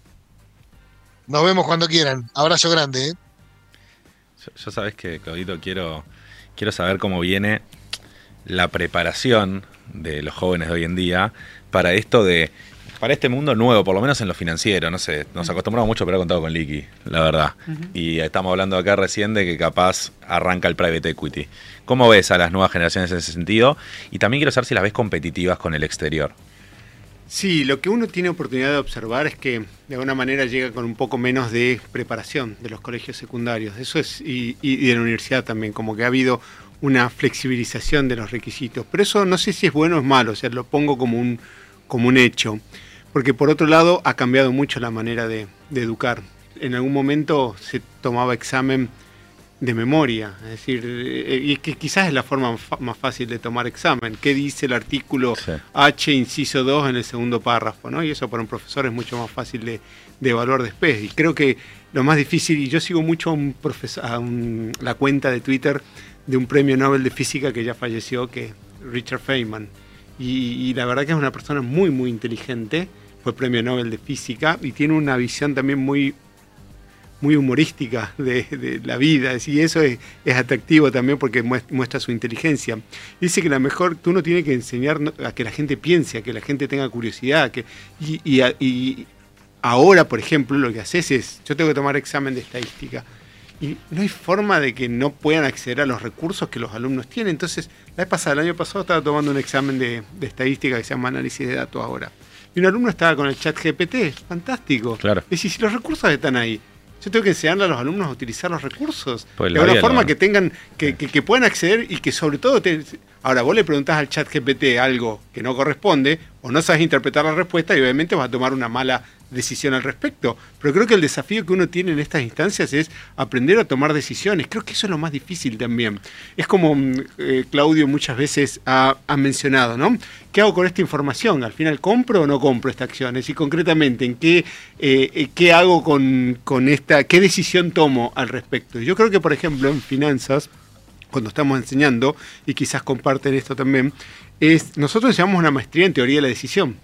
S6: Nos vemos cuando quieran. Abrazo grande, ¿eh?
S4: Yo sabes que, Claudito, quiero saber cómo viene la preparación de los jóvenes de hoy en día para este mundo nuevo, por lo menos en lo financiero. No sé, nos acostumbramos mucho a operar contado con liqui, la verdad. Y estamos hablando acá recién de que capaz arranca el private equity. ¿Cómo ves a las nuevas generaciones en ese sentido? Y también quiero saber si las ves competitivas con el exterior.
S5: Sí, lo que uno tiene oportunidad de observar es que de alguna manera llega con un poco menos de preparación de los colegios secundarios. Eso es, y de la universidad también, como que ha habido una flexibilización de los requisitos. Pero eso no sé si es bueno o es malo, o sea, lo pongo como un hecho. Porque por otro lado ha cambiado mucho la manera de educar. En algún momento se tomaba examen de memoria, es decir, y que quizás es la forma más fácil de tomar examen. ¿Qué dice el artículo H, inciso 2 en el segundo párrafo? ¿No? Y eso para un profesor es mucho más fácil de evaluar después. Y creo que lo más difícil, y yo sigo mucho a la cuenta de Twitter de un premio Nobel de Física que ya falleció, que es Richard Feynman. Y la verdad que es una persona muy, muy inteligente, fue premio Nobel de Física y tiene una visión también muy humorística de la vida, y eso es atractivo también porque muestra su inteligencia. Dice que tú no tienes que enseñar a que la gente piense, a que la gente tenga curiosidad, y ahora, por ejemplo, lo que haces es, yo tengo que tomar examen de estadística, y no hay forma de que no puedan acceder a los recursos que los alumnos tienen. Entonces, el año pasado estaba tomando un examen de estadística que se llama análisis de datos ahora, y un alumno estaba con el chat GPT, fantástico.
S4: Claro.
S5: Es decir, si los recursos están ahí, yo tengo que enseñarle a los alumnos a utilizar los recursos
S4: pues
S5: de una forma que tengan, que puedan acceder y que sobre todo ahora vos le preguntás al chat GPT algo que no corresponde o no sabes interpretar la respuesta y obviamente vas a tomar una mala decisión al respecto. Pero creo que el desafío que uno tiene en estas instancias es aprender a tomar decisiones. Creo que eso es lo más difícil también. Es como Claudio muchas veces ha mencionado, ¿no? ¿Qué hago con esta información? ¿Al final compro o no compro esta acción? Es decir, concretamente, ¿en qué hago con esta? ¿Qué decisión tomo al respecto? Yo creo que, por ejemplo, en finanzas, cuando estamos enseñando, y quizás comparten esto también, nosotros llamamos una maestría en teoría de la decisión,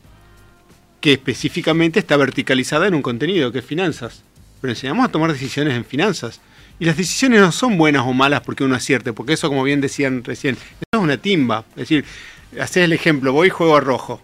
S5: que específicamente está verticalizada en un contenido, que es finanzas. Pero enseñamos a tomar decisiones en finanzas. Y las decisiones no son buenas o malas porque uno acierte, porque eso, como bien decían recién, eso es una timba. Es decir, haces el ejemplo, voy y juego a rojo,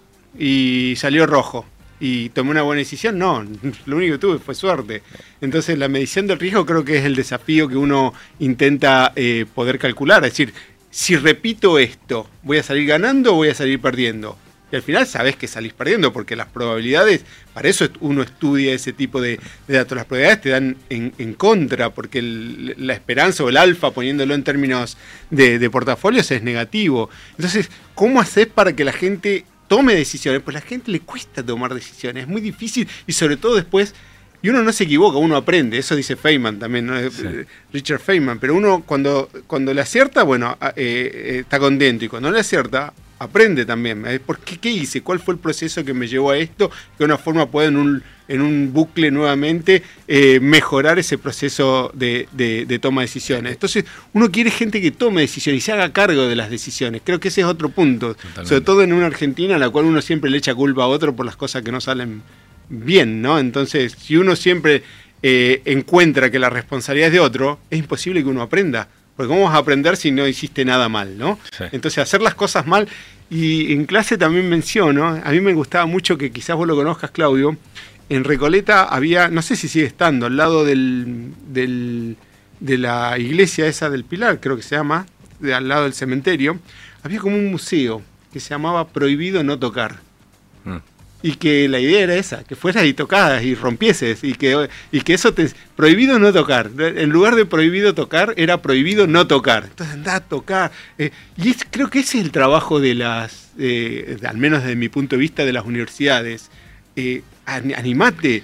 S5: y salió rojo, y tomé una buena decisión. No, lo único que tuve fue suerte. Entonces la medición del riesgo creo que es el desafío que uno intenta poder calcular. Es decir, si repito esto, ¿voy a salir ganando o voy a salir perdiendo? Y al final sabés que salís perdiendo, porque las probabilidades, para eso uno estudia ese tipo de datos, las probabilidades te dan en contra, porque la esperanza o el alfa, poniéndolo en términos de portafolios, es negativo. Entonces, ¿cómo haces para que la gente tome decisiones? Pues a la gente le cuesta tomar decisiones, es muy difícil, y sobre todo después, y uno no se equivoca, uno aprende, eso dice Feynman también, ¿no? Sí. Richard Feynman, pero uno cuando le acierta, bueno, está contento, y cuando le acierta, aprende también. ¿Por qué hice? ¿Cuál fue el proceso que me llevó a esto? Que de una forma pueda en un bucle nuevamente mejorar ese proceso de toma de decisiones. Entonces, uno quiere gente que tome decisiones y se haga cargo de las decisiones. Creo que ese es otro punto. Totalmente. Sobre todo en una Argentina en la cual uno siempre le echa culpa a otro por las cosas que no salen bien, ¿no? Entonces, si uno siempre encuentra que la responsabilidad es de otro, es imposible que uno aprenda. Porque ¿cómo vas a aprender si no hiciste nada mal, ¿no?
S4: Sí.
S5: Entonces, hacer las cosas mal. Y en clase también menciono, a mí me gustaba mucho, que quizás vos lo conozcas, Claudio, en Recoleta había, no sé si sigue estando, al lado de la iglesia esa del Pilar, creo que se llama, al lado del cementerio, había como un museo que se llamaba Prohibido No Tocar. Y que la idea era esa, que fueras y tocaras y rompieses, y que eso prohibido no tocar. En lugar de prohibido tocar, era prohibido no tocar. Entonces andá a tocar. Creo que ese es el trabajo de las, al menos desde mi punto de vista, de las universidades. Animate.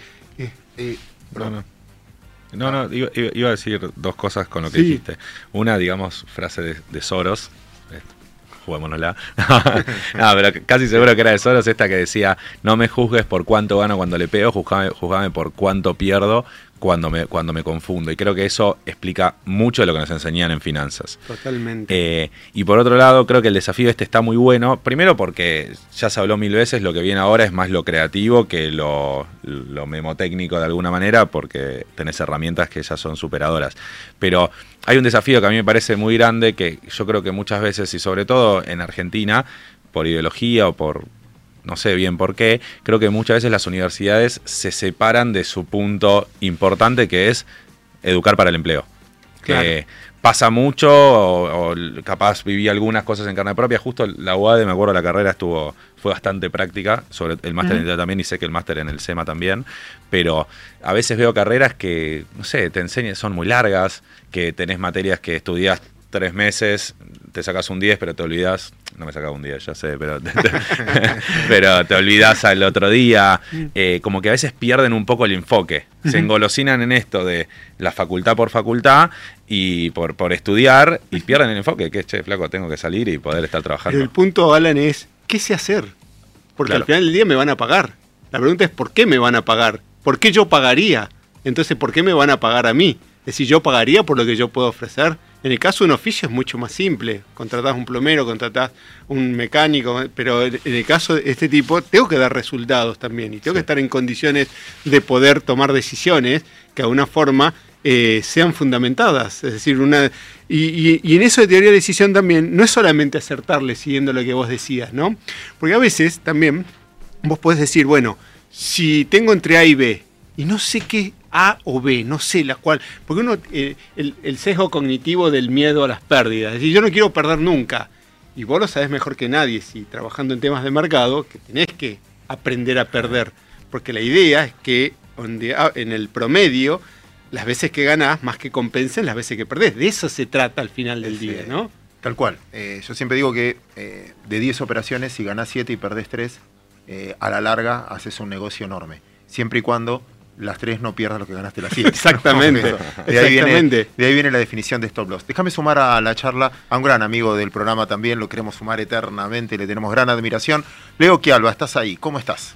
S4: No, iba a decir dos cosas con lo que dijiste. Una, digamos, frase de Soros. Juguémonosla. No, pero casi seguro que era de Soros, esta que decía: no me juzgues por cuánto gano cuando le pego, juzgame por cuánto pierdo cuando me confundo. Y creo que eso explica mucho de lo que nos enseñan en finanzas.
S5: Totalmente.
S4: Y por otro lado, creo que el desafío está muy bueno. Primero porque ya se habló 1000 veces, lo que viene ahora es más lo creativo que lo memotécnico de alguna manera, porque tenés herramientas que ya son superadoras. Pero hay un desafío que a mí me parece muy grande, que yo creo que muchas veces, y sobre todo en Argentina, por ideología o por no sé bien por qué, creo que muchas veces las universidades se separan de su punto importante, que es educar para el empleo.
S5: Claro.
S4: Pasa mucho, o capaz viví algunas cosas en carne propia. Justo la UADE, me acuerdo, la carrera fue bastante práctica, sobre el máster en también, y sé que el máster en el SEMA también, pero a veces veo carreras que, no sé, te enseñan, son muy largas, que tenés materias que estudiás 3 meses, te sacas un 10, pero te olvidás. No me sacaba un 10, ya sé, pero te olvidás al otro día. Como que a veces pierden un poco el enfoque. Se engolosinan en esto de la facultad por facultad y por estudiar, y pierden el enfoque, que es, che, flaco, tengo que salir y poder estar trabajando.
S5: Pero el punto, Alan, es, ¿qué sé hacer? Porque al final del día me van a pagar. La pregunta es, ¿por qué me van a pagar? ¿Por qué yo pagaría? Entonces, ¿por qué me van a pagar a mí? Es decir, yo pagaría por lo que yo puedo ofrecer. En el caso de un oficio es mucho más simple. Contratás un plomero, contratás un mecánico, pero en el caso de este tipo tengo que dar resultados también, y tengo que estar en condiciones de poder tomar decisiones que de alguna forma sean fundamentadas. Es decir, y en eso de teoría de decisión también no es solamente acertarle siguiendo lo que vos decías, ¿no? Porque a veces también vos podés decir, bueno, si tengo entre A y B y no sé qué A o B, no sé la cual, porque uno, el sesgo cognitivo del miedo a las pérdidas, es decir, yo no quiero perder nunca, y vos lo sabés mejor que nadie, si trabajando en temas de mercado, que tenés que aprender a perder, porque la idea es que en el promedio, las veces que ganás, más que compensen las veces que perdés, de eso se trata al final del día, ¿no?
S3: Tal cual. Yo siempre digo que de 10 operaciones, si ganás 7 y perdés 3, a la larga haces un negocio enorme, siempre y cuando las 3 no pierdas lo que ganaste las 7.
S5: Exactamente.
S3: ¿No? De ahí viene la definición de stop loss. Déjame sumar a la charla a un gran amigo del programa también, lo queremos sumar eternamente, le tenemos gran admiración. Leo Quialba, estás ahí, ¿cómo estás?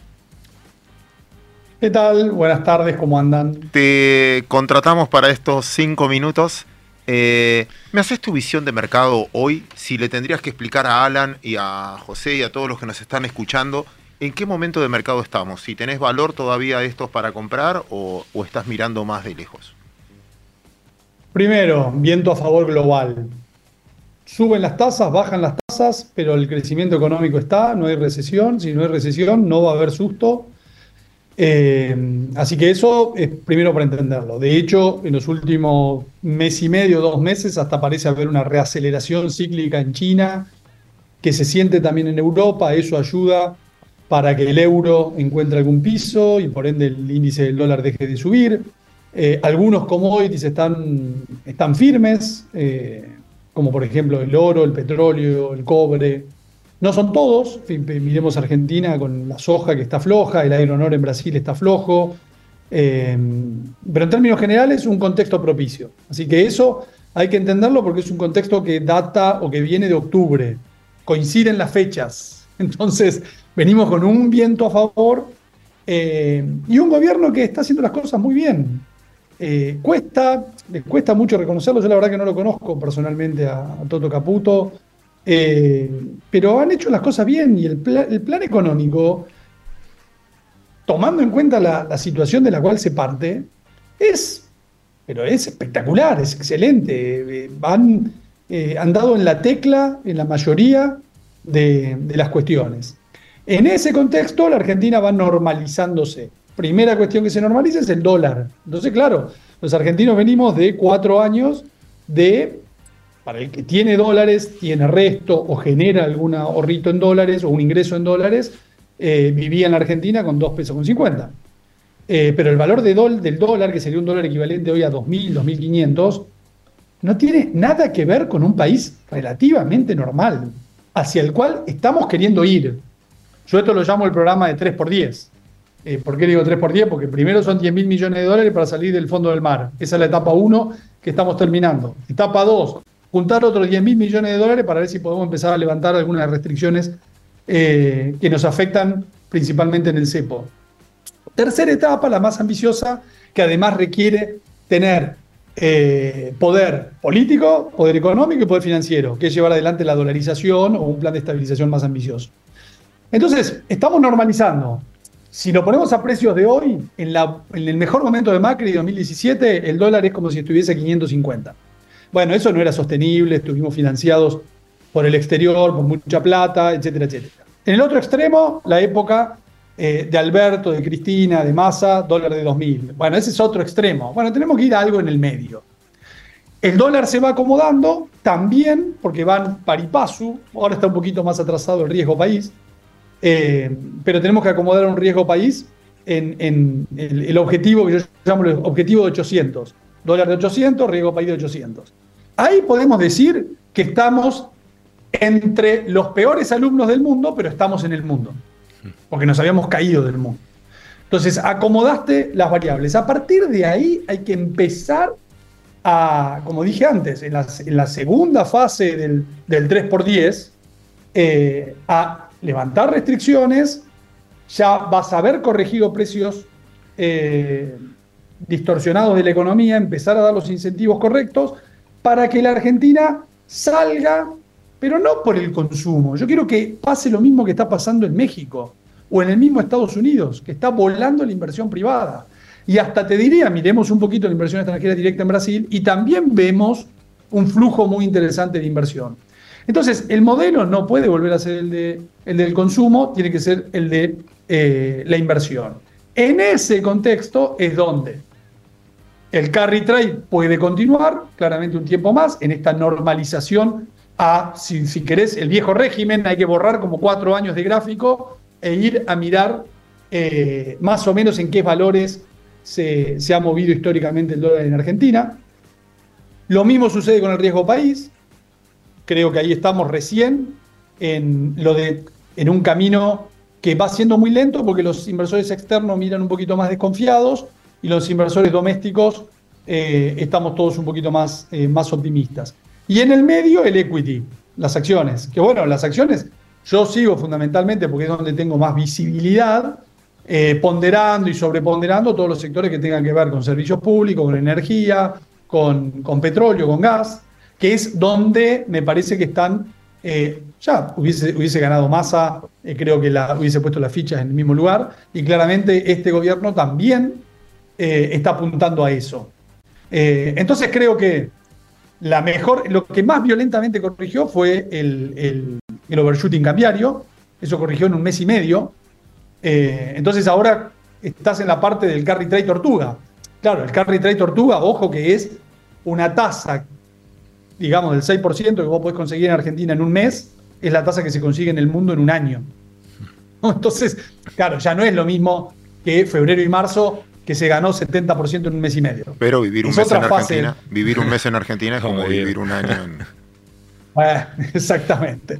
S7: ¿Qué tal? Buenas tardes, ¿cómo andan?
S3: Te contratamos para estos 5 minutos. ¿Me haces tu visión de mercado hoy? Si le tendrías que explicar a Alan y a José y a todos los que nos están escuchando, ¿en qué momento de mercado estamos? ¿Si tenés valor todavía estos para comprar o estás mirando más de lejos?
S7: Primero, viento a favor global. Suben las tasas, bajan las tasas, pero el crecimiento económico está, no hay recesión. Si no hay recesión, no va a haber susto. Así que eso es primero para entenderlo. De hecho, en los últimos mes y medio, 2 meses, hasta parece haber una reaceleración cíclica en China, que se siente también en Europa. Eso ayuda para que el euro encuentre algún piso y por ende el índice del dólar deje de subir. Algunos commodities están firmes, como por ejemplo el oro, el petróleo, el cobre. No son todos, miremos Argentina con la soja que está floja, el iron ore en Brasil está flojo, pero en términos generales un contexto propicio. Así que eso hay que entenderlo porque es un contexto que data o que viene de octubre, coinciden las fechas, entonces venimos con un viento a favor y un gobierno que está haciendo las cosas muy bien. Les cuesta mucho reconocerlo, yo la verdad que no lo conozco personalmente a Toto Caputo, pero han hecho las cosas bien y el plan económico, tomando en cuenta la situación de la cual se parte, pero es espectacular, es excelente. Han dado en la tecla en la mayoría de las cuestiones. En ese contexto, la Argentina va normalizándose. Primera cuestión que se normaliza es el dólar. Entonces, claro, los argentinos venimos de 4 años para el que tiene dólares, tiene resto o genera algún ahorrito en dólares o un ingreso en dólares, vivía en la Argentina con 2,50 pesos. Pero el valor del dólar, que sería un dólar equivalente hoy a 2.000, 2.500, no tiene nada que ver con un país relativamente normal, hacia el cual estamos queriendo ir. Yo esto lo llamo el programa de 3x10. ¿Por qué digo 3x10? Porque primero son 10.000 millones de dólares para salir del fondo del mar. Esa es la etapa 1 que estamos terminando. Etapa 2, juntar otros 10.000 millones de dólares para ver si podemos empezar a levantar algunas restricciones que nos afectan principalmente en el cepo. Tercera etapa, la más ambiciosa, que además requiere tener poder político, poder económico y poder financiero, que es llevar adelante la dolarización o un plan de estabilización más ambicioso. Entonces, estamos normalizando. Si lo ponemos a precios de hoy, en el mejor momento de Macri, 2017, el dólar es como si estuviese a 550. Bueno, eso no era sostenible, estuvimos financiados por el exterior, por mucha plata, etcétera, etcétera. En el otro extremo, la época de Alberto, de Cristina, de Massa, dólar de 2000. Bueno, ese es otro extremo. Bueno, tenemos que ir a algo en el medio. El dólar se va acomodando también porque van pari passu. Ahora está un poquito más atrasado el riesgo país. Pero tenemos que acomodar un riesgo país en el objetivo que yo llamo el objetivo de 800. Dólar de 800, riesgo país de 800. Ahí podemos decir que estamos entre los peores alumnos del mundo, pero estamos en el mundo, porque nos habíamos caído del mundo. Entonces, acomodaste las variables. A partir de ahí hay que empezar a, como dije antes, en la segunda fase del 3x10, a levantar restricciones. Ya vas a haber corregido precios distorsionados de la economía, empezar a dar los incentivos correctos para que la Argentina salga, pero no por el consumo. Yo quiero que pase lo mismo que está pasando en México o en el mismo Estados Unidos, que está volando la inversión privada. Y hasta te diría, miremos un poquito la inversión extranjera directa en Brasil y también vemos un flujo muy interesante de inversión. Entonces, el modelo no puede volver a ser el del consumo, tiene que ser el de la inversión. En ese contexto es donde el carry trade puede continuar, claramente un tiempo más, en esta normalización si querés, el viejo régimen. Hay que borrar como 4 años de gráfico e ir a mirar más o menos en qué valores se ha movido históricamente el dólar en Argentina. Lo mismo sucede con el riesgo país. Creo que ahí estamos recién en un camino que va siendo muy lento porque los inversores externos miran un poquito más desconfiados y los inversores domésticos estamos todos un poquito más optimistas. Y en el medio el equity, las acciones. Que bueno, las acciones yo sigo fundamentalmente porque es donde tengo más visibilidad, ponderando y sobreponderando todos los sectores que tengan que ver con servicios públicos, con energía, con petróleo, con gas, que es donde me parece que están, ya hubiese ganado Massa, creo que hubiese puesto las fichas en el mismo lugar, y claramente este gobierno también está apuntando a eso. Entonces creo que lo que más violentamente corrigió fue el overshooting cambiario. Eso corrigió en 1 mes y medio. Entonces ahora estás en la parte del carry trade tortuga. Claro, el carry trade tortuga, ojo que es una tasa, digamos, del 6% que vos podés conseguir en Argentina en 1 mes, es la tasa que se consigue en el mundo en 1 año. Entonces, claro, ya no es lo mismo que febrero y marzo, que se ganó 70% en 1 mes y medio.
S3: Pero vivir un mes en Argentina, vivir 1 mes en Argentina es como vivir 1 año en...
S7: Exactamente.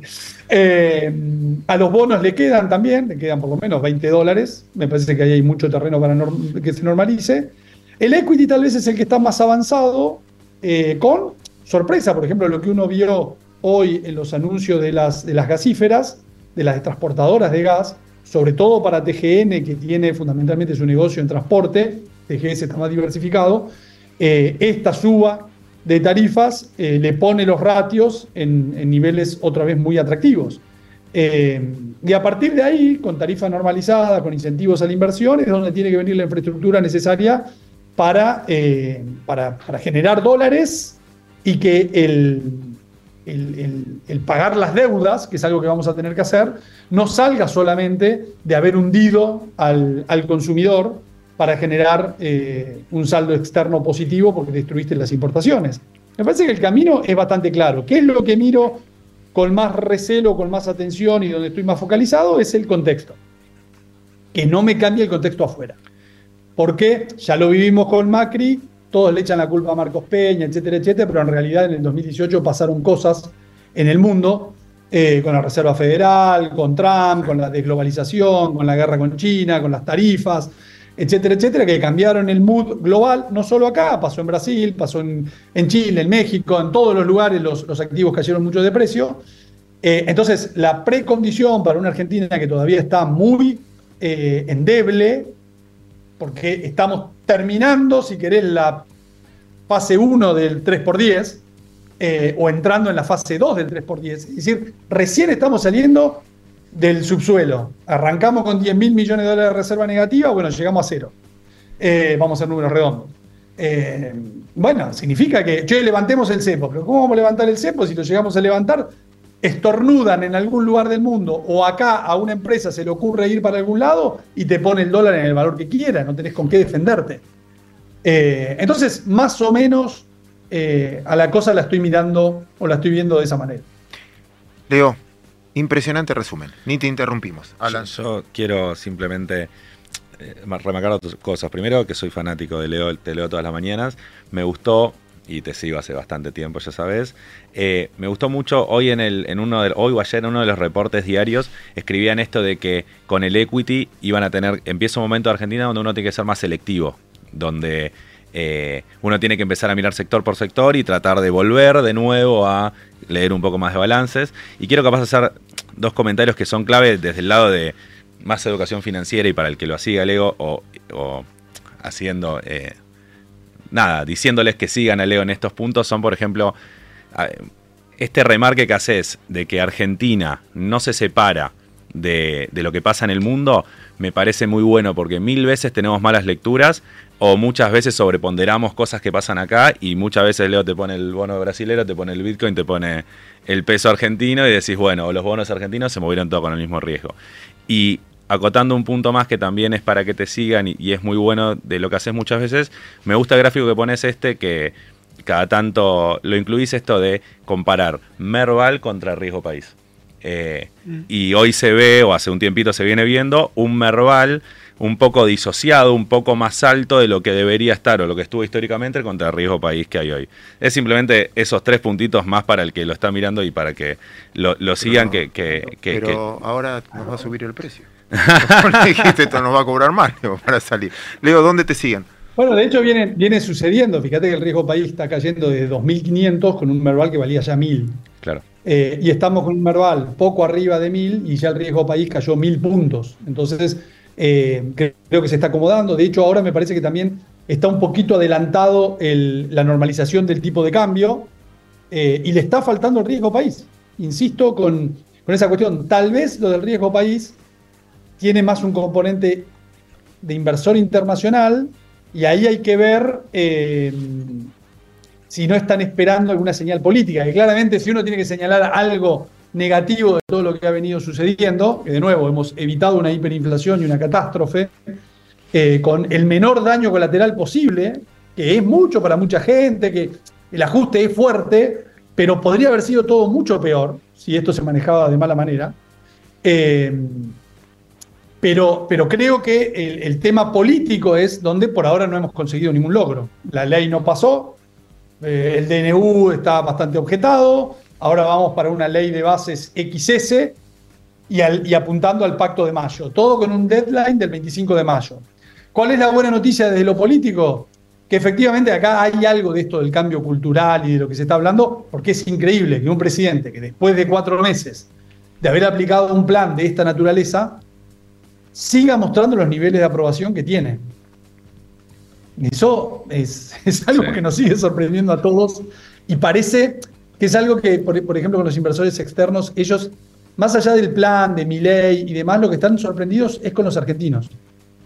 S7: A los bonos le quedan por lo menos $20. Me parece que ahí hay mucho terreno para que se normalice. El equity tal vez es el que está más avanzado, con sorpresa, por ejemplo, lo que uno vio hoy en los anuncios de las gasíferas, de las transportadoras de gas, sobre todo para TGN, que tiene fundamentalmente su negocio en transporte. TGS está más diversificado. Esta suba de tarifas le pone los ratios en niveles otra vez muy atractivos. Y a partir de ahí, con tarifa normalizada, con incentivos a la inversión, es donde tiene que venir la infraestructura necesaria para generar dólares y que el pagar las deudas, que es algo que vamos a tener que hacer, no salga solamente de haber hundido al consumidor para generar un saldo externo positivo porque destruiste las importaciones. Me parece que el camino es bastante claro. ¿Qué es lo que miro con más recelo, con más atención y donde estoy más focalizado? Es el contexto. Que no me cambie el contexto afuera. Porque ya lo vivimos con Macri, todos le echan la culpa a Marcos Peña, etcétera, etcétera, pero en realidad en el 2018 pasaron cosas en el mundo, con la Reserva Federal, con Trump, con la desglobalización, con la guerra con China, con las tarifas, etcétera, etcétera, que cambiaron el mood global, no solo acá, pasó en Brasil, pasó en Chile, en México, en todos los lugares los activos cayeron mucho de precio. Entonces, la precondición para una Argentina que todavía está muy endeble, porque estamos terminando, si querés, la fase 1 del 3x10, o entrando en la fase 2 del 3x10. Es decir, recién estamos saliendo del subsuelo. Arrancamos con 10.000 millones de dólares de reserva negativa, bueno, llegamos a cero. Vamos a hacer números redondos. Bueno, significa que, levantemos el cepo, pero ¿cómo vamos a levantar el cepo si lo llegamos a levantar? Estornudan en algún lugar del mundo o acá a una empresa se le ocurre ir para algún lado y te pone el dólar en el valor que quiera, no tenés con qué defenderte. Entonces, más o menos a la cosa la estoy mirando o la estoy viendo de esa manera.
S3: Leo, impresionante resumen, ni te interrumpimos. Alan.
S4: Yo quiero simplemente remarcar dos cosas. Primero, que soy fanático de Leo, te leo todas las mañanas. Me gustó, y te sigo hace bastante tiempo, ya sabes. Me gustó mucho hoy hoy o ayer en uno de los reportes diarios escribían esto de que con el equity empieza un momento de Argentina donde uno tiene que ser más selectivo, donde uno tiene que empezar a mirar sector por sector y tratar de volver de nuevo a leer un poco más de balances. Y quiero capaz hacer dos comentarios que son clave desde el lado de más educación financiera y para el que lo siga Leo o haciendo... diciéndoles que sigan a Leo en estos puntos son, por ejemplo, este remarque que haces de que Argentina no se separa de lo que pasa en el mundo, me parece muy bueno porque 1000 veces tenemos malas lecturas o muchas veces sobreponderamos cosas que pasan acá y muchas veces Leo te pone el bono brasilero, te pone el Bitcoin, te pone el peso argentino y decís, bueno, los bonos argentinos se movieron todos con el mismo riesgo. Y acotando un punto más que también es para que te sigan y es muy bueno de lo que haces muchas veces, me gusta el gráfico que pones que cada tanto lo incluís esto de comparar Merval contra riesgo país. Y hoy se ve, o hace un tiempito se viene viendo, un Merval un poco disociado, un poco más alto de lo que debería estar o lo que estuvo históricamente contra el riesgo país que hay hoy. Es simplemente esos 3 puntitos más para el que lo está mirando y para que lo sigan.
S3: Pero ahora nos va a subir el precio. Dijiste, esto nos va a cobrar más, Leo, para salir. Leo, ¿dónde te siguen?
S7: Bueno, de hecho viene sucediendo. Fíjate que el riesgo país está cayendo de 2.500 con un Merval que valía ya 1.000.
S4: Claro.
S7: Y estamos con un Merval poco arriba de 1.000 y ya el riesgo país cayó 1.000 puntos. Entonces, creo que se está acomodando. De hecho, ahora me parece que también está un poquito adelantado la normalización del tipo de cambio y le está faltando el riesgo país. Insisto con esa cuestión. Tal vez lo del riesgo país tiene más un componente de inversor internacional y ahí hay que ver si no están esperando alguna señal política, que claramente si uno tiene que señalar algo negativo de todo lo que ha venido sucediendo, que de nuevo hemos evitado una hiperinflación y una catástrofe, con el menor daño colateral posible, que es mucho para mucha gente, que el ajuste es fuerte, pero podría haber sido todo mucho peor si esto se manejaba de mala manera. Pero creo que el tema político es donde por ahora no hemos conseguido ningún logro. La ley no pasó, el DNU está bastante objetado, ahora vamos para una ley de bases XS y apuntando al pacto de mayo. Todo con un deadline del 25 de mayo. ¿Cuál es la buena noticia desde lo político? Que efectivamente acá hay algo de esto del cambio cultural y de lo que se está hablando, porque es increíble que un presidente que después de 4 meses de haber aplicado un plan de esta naturaleza siga mostrando los niveles de aprobación que tiene. Eso es algo que nos sigue sorprendiendo a todos y parece que es algo que, por ejemplo, con los inversores externos, ellos, más allá del plan, de Milei y demás, lo que están sorprendidos es con los argentinos. Es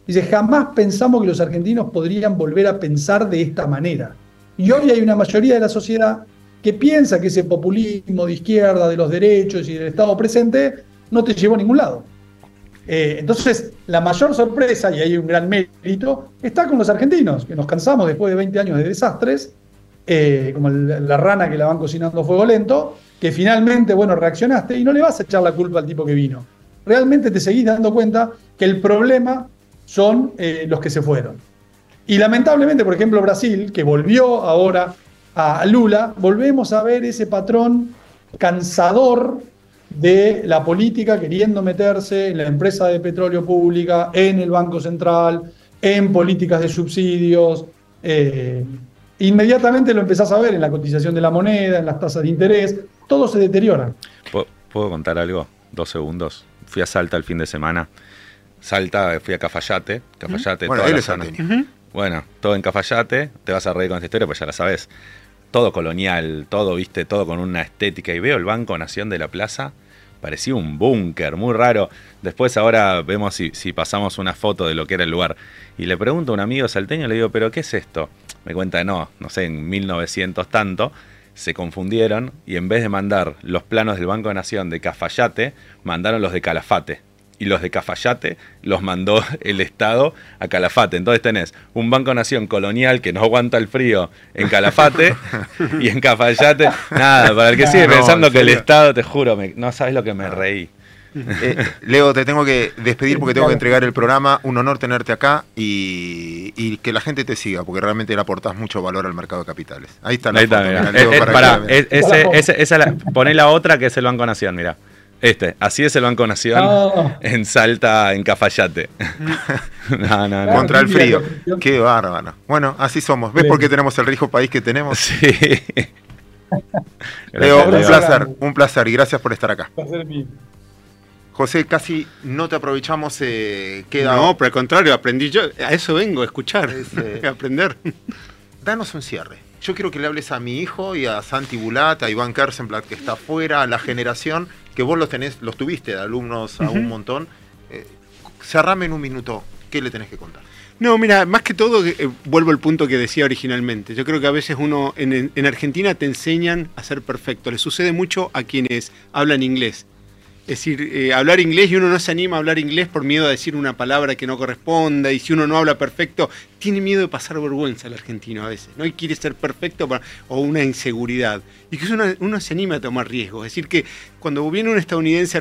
S7: Dice, jamás pensamos que los argentinos podrían volver a pensar de esta manera. Y hoy hay una mayoría de la sociedad que piensa que ese populismo de izquierda, de los derechos y del Estado presente, no te llevó a ningún lado. Entonces, la mayor sorpresa, y hay un gran mérito, está con los argentinos, que nos cansamos después de 20 años de desastres, como la rana que la van cocinando a fuego lento, que finalmente, bueno, reaccionaste y no le vas a echar la culpa al tipo que vino. Realmente te seguís dando cuenta que el problema son los que se fueron. Y lamentablemente, por ejemplo, Brasil, que volvió ahora a Lula, volvemos a ver ese patrón cansador de la política queriendo meterse en la empresa de petróleo pública, en el Banco Central, en políticas de subsidios. Inmediatamente lo empezás a ver en la cotización de la moneda, en las tasas de interés, todo se deteriora.
S4: ¿Puedo contar algo? 2 segundos. Fui a Salta el fin de semana. Salta, fui a Cafayate. Cafayate,
S3: bueno,
S4: toda
S3: él
S4: la
S3: es
S4: zona.
S3: salteño.
S4: Bueno, todo en Cafayate. Te vas a reír con esta historia, pues ya la sabes. Todo colonial, todo, viste, todo con una estética. Y veo el Banco Nación de la Plaza. Parecía un búnker, muy raro. Después ahora vemos si pasamos una foto de lo que era el lugar. Y le pregunto a un amigo salteño, le digo, ¿pero qué es esto? Me cuenta, no sé, en 1900 tanto, se confundieron y en vez de mandar los planos del Banco de Nación de Cafayate, mandaron los de Calafate. Y los de Cafayate los mandó el Estado a Calafate. Entonces tenés un Banco Nación colonial que no aguanta el frío en Calafate y en Cafayate, nada, para el que sigue pensando que el Estado, te juro, no sabes lo que me reí.
S3: Leo, te tengo que despedir porque tengo que entregar el programa. Un honor tenerte acá y que la gente te siga, porque realmente le aportás mucho valor al mercado de capitales. Ahí está la foto, mirá, Leo,
S4: poné la otra que es el Banco Nación, mirá. Así es el Banco Nación en Salta, en Cafayate. No.
S3: Contra el frío. Qué bárbaro. Bueno, así somos. ¿Ves por qué tenemos el rico país que tenemos?
S4: Sí.
S3: Leo, un placer y gracias por estar acá. José, casi no te aprovechamos. Queda...
S5: No, pero al contrario, aprendí yo. A eso vengo, a escuchar, a aprender.
S3: Danos un cierre. Yo quiero que le hables a mi hijo y a Santi Bulat, a Iván Kersenblatt, que está afuera, a la generación, que vos los tuviste de alumnos a un montón. Cerrame en un minuto, ¿qué le tenés que contar?
S5: No, mira, más que todo, vuelvo al punto que decía originalmente. Yo creo que a veces uno, en Argentina te enseñan a ser perfecto. Le sucede mucho a quienes hablan inglés. Es decir, hablar inglés y uno no se anima a hablar inglés por miedo a decir una palabra que no corresponda, y si uno no habla perfecto, tiene miedo de pasar vergüenza el argentino a veces, ¿no? Y quiere ser perfecto o una inseguridad. Y que uno se anima a tomar riesgos. Es decir, que cuando viene un estadounidense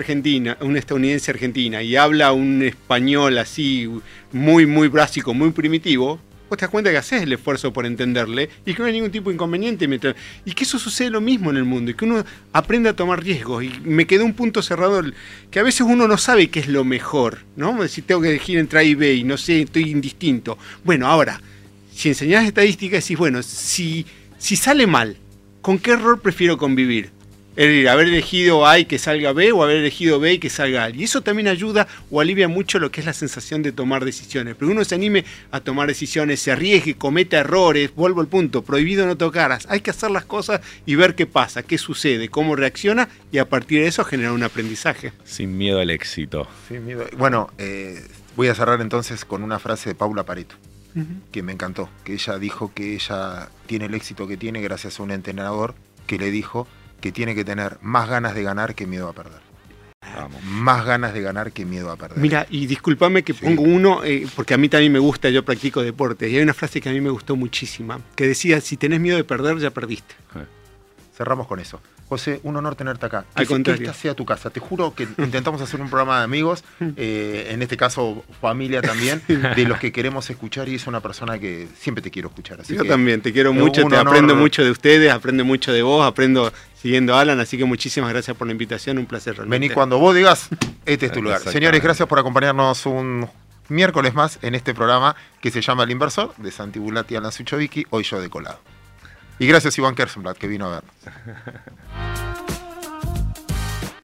S5: argentina y habla un español así muy, muy básico, muy primitivo, vos te das cuenta que haces el esfuerzo por entenderle y que no hay ningún tipo de inconveniente. Y que eso sucede lo mismo en el mundo, y que uno aprende a tomar riesgos. Y me quedó un punto cerrado, que a veces uno no sabe qué es lo mejor, ¿no? Si tengo que elegir entre A y B y no sé, estoy indistinto. Bueno, ahora, si enseñás estadística, decís, bueno, si sale mal, ¿con qué error prefiero convivir? Es decir, haber elegido A y que salga B, o haber elegido B y que salga A. Y eso también ayuda o alivia mucho lo que es la sensación de tomar decisiones. Pero uno se anime a tomar decisiones, se arriesgue, cometa errores. Vuelvo al punto, prohibido no tocarlas. Hay que hacer las cosas y ver qué pasa, qué sucede, cómo reacciona, y a partir de eso generar un aprendizaje.
S4: Sin miedo al éxito.
S3: Sin miedo. Bueno, voy a cerrar entonces con una frase de Paula Pareto, que me encantó. Que ella dijo que ella tiene el éxito que tiene gracias a un entrenador que le dijo que tiene que tener más ganas de ganar que miedo a perder. Vamos. Más ganas de ganar que miedo a perder.
S5: Mira, y discúlpame que pongo uno, porque a mí también me gusta, yo practico deporte, y hay una frase que a mí me gustó muchísima, que decía, si tenés miedo de perder, ya perdiste.
S3: Cerramos con eso. José, un honor tenerte acá.
S5: Al contrario.
S3: Que esta sea tu casa. Te juro que intentamos hacer un programa de amigos, en este caso familia también, de los que queremos escuchar, y es una persona que siempre te quiero escuchar. Así
S5: yo también, te quiero mucho, aprendo mucho de ustedes, aprendo mucho de vos, aprendo siguiendo a Alan, así que muchísimas gracias por la invitación, un placer realmente.
S3: Vení cuando vos digas, este es tu lugar. Señores, gracias por acompañarnos un miércoles más en este programa que se llama El Inversor, de Santi Bulat y Alan Suchovicki, hoy yo de colado. Y gracias Iván Kersenblatt, que vino a vernos.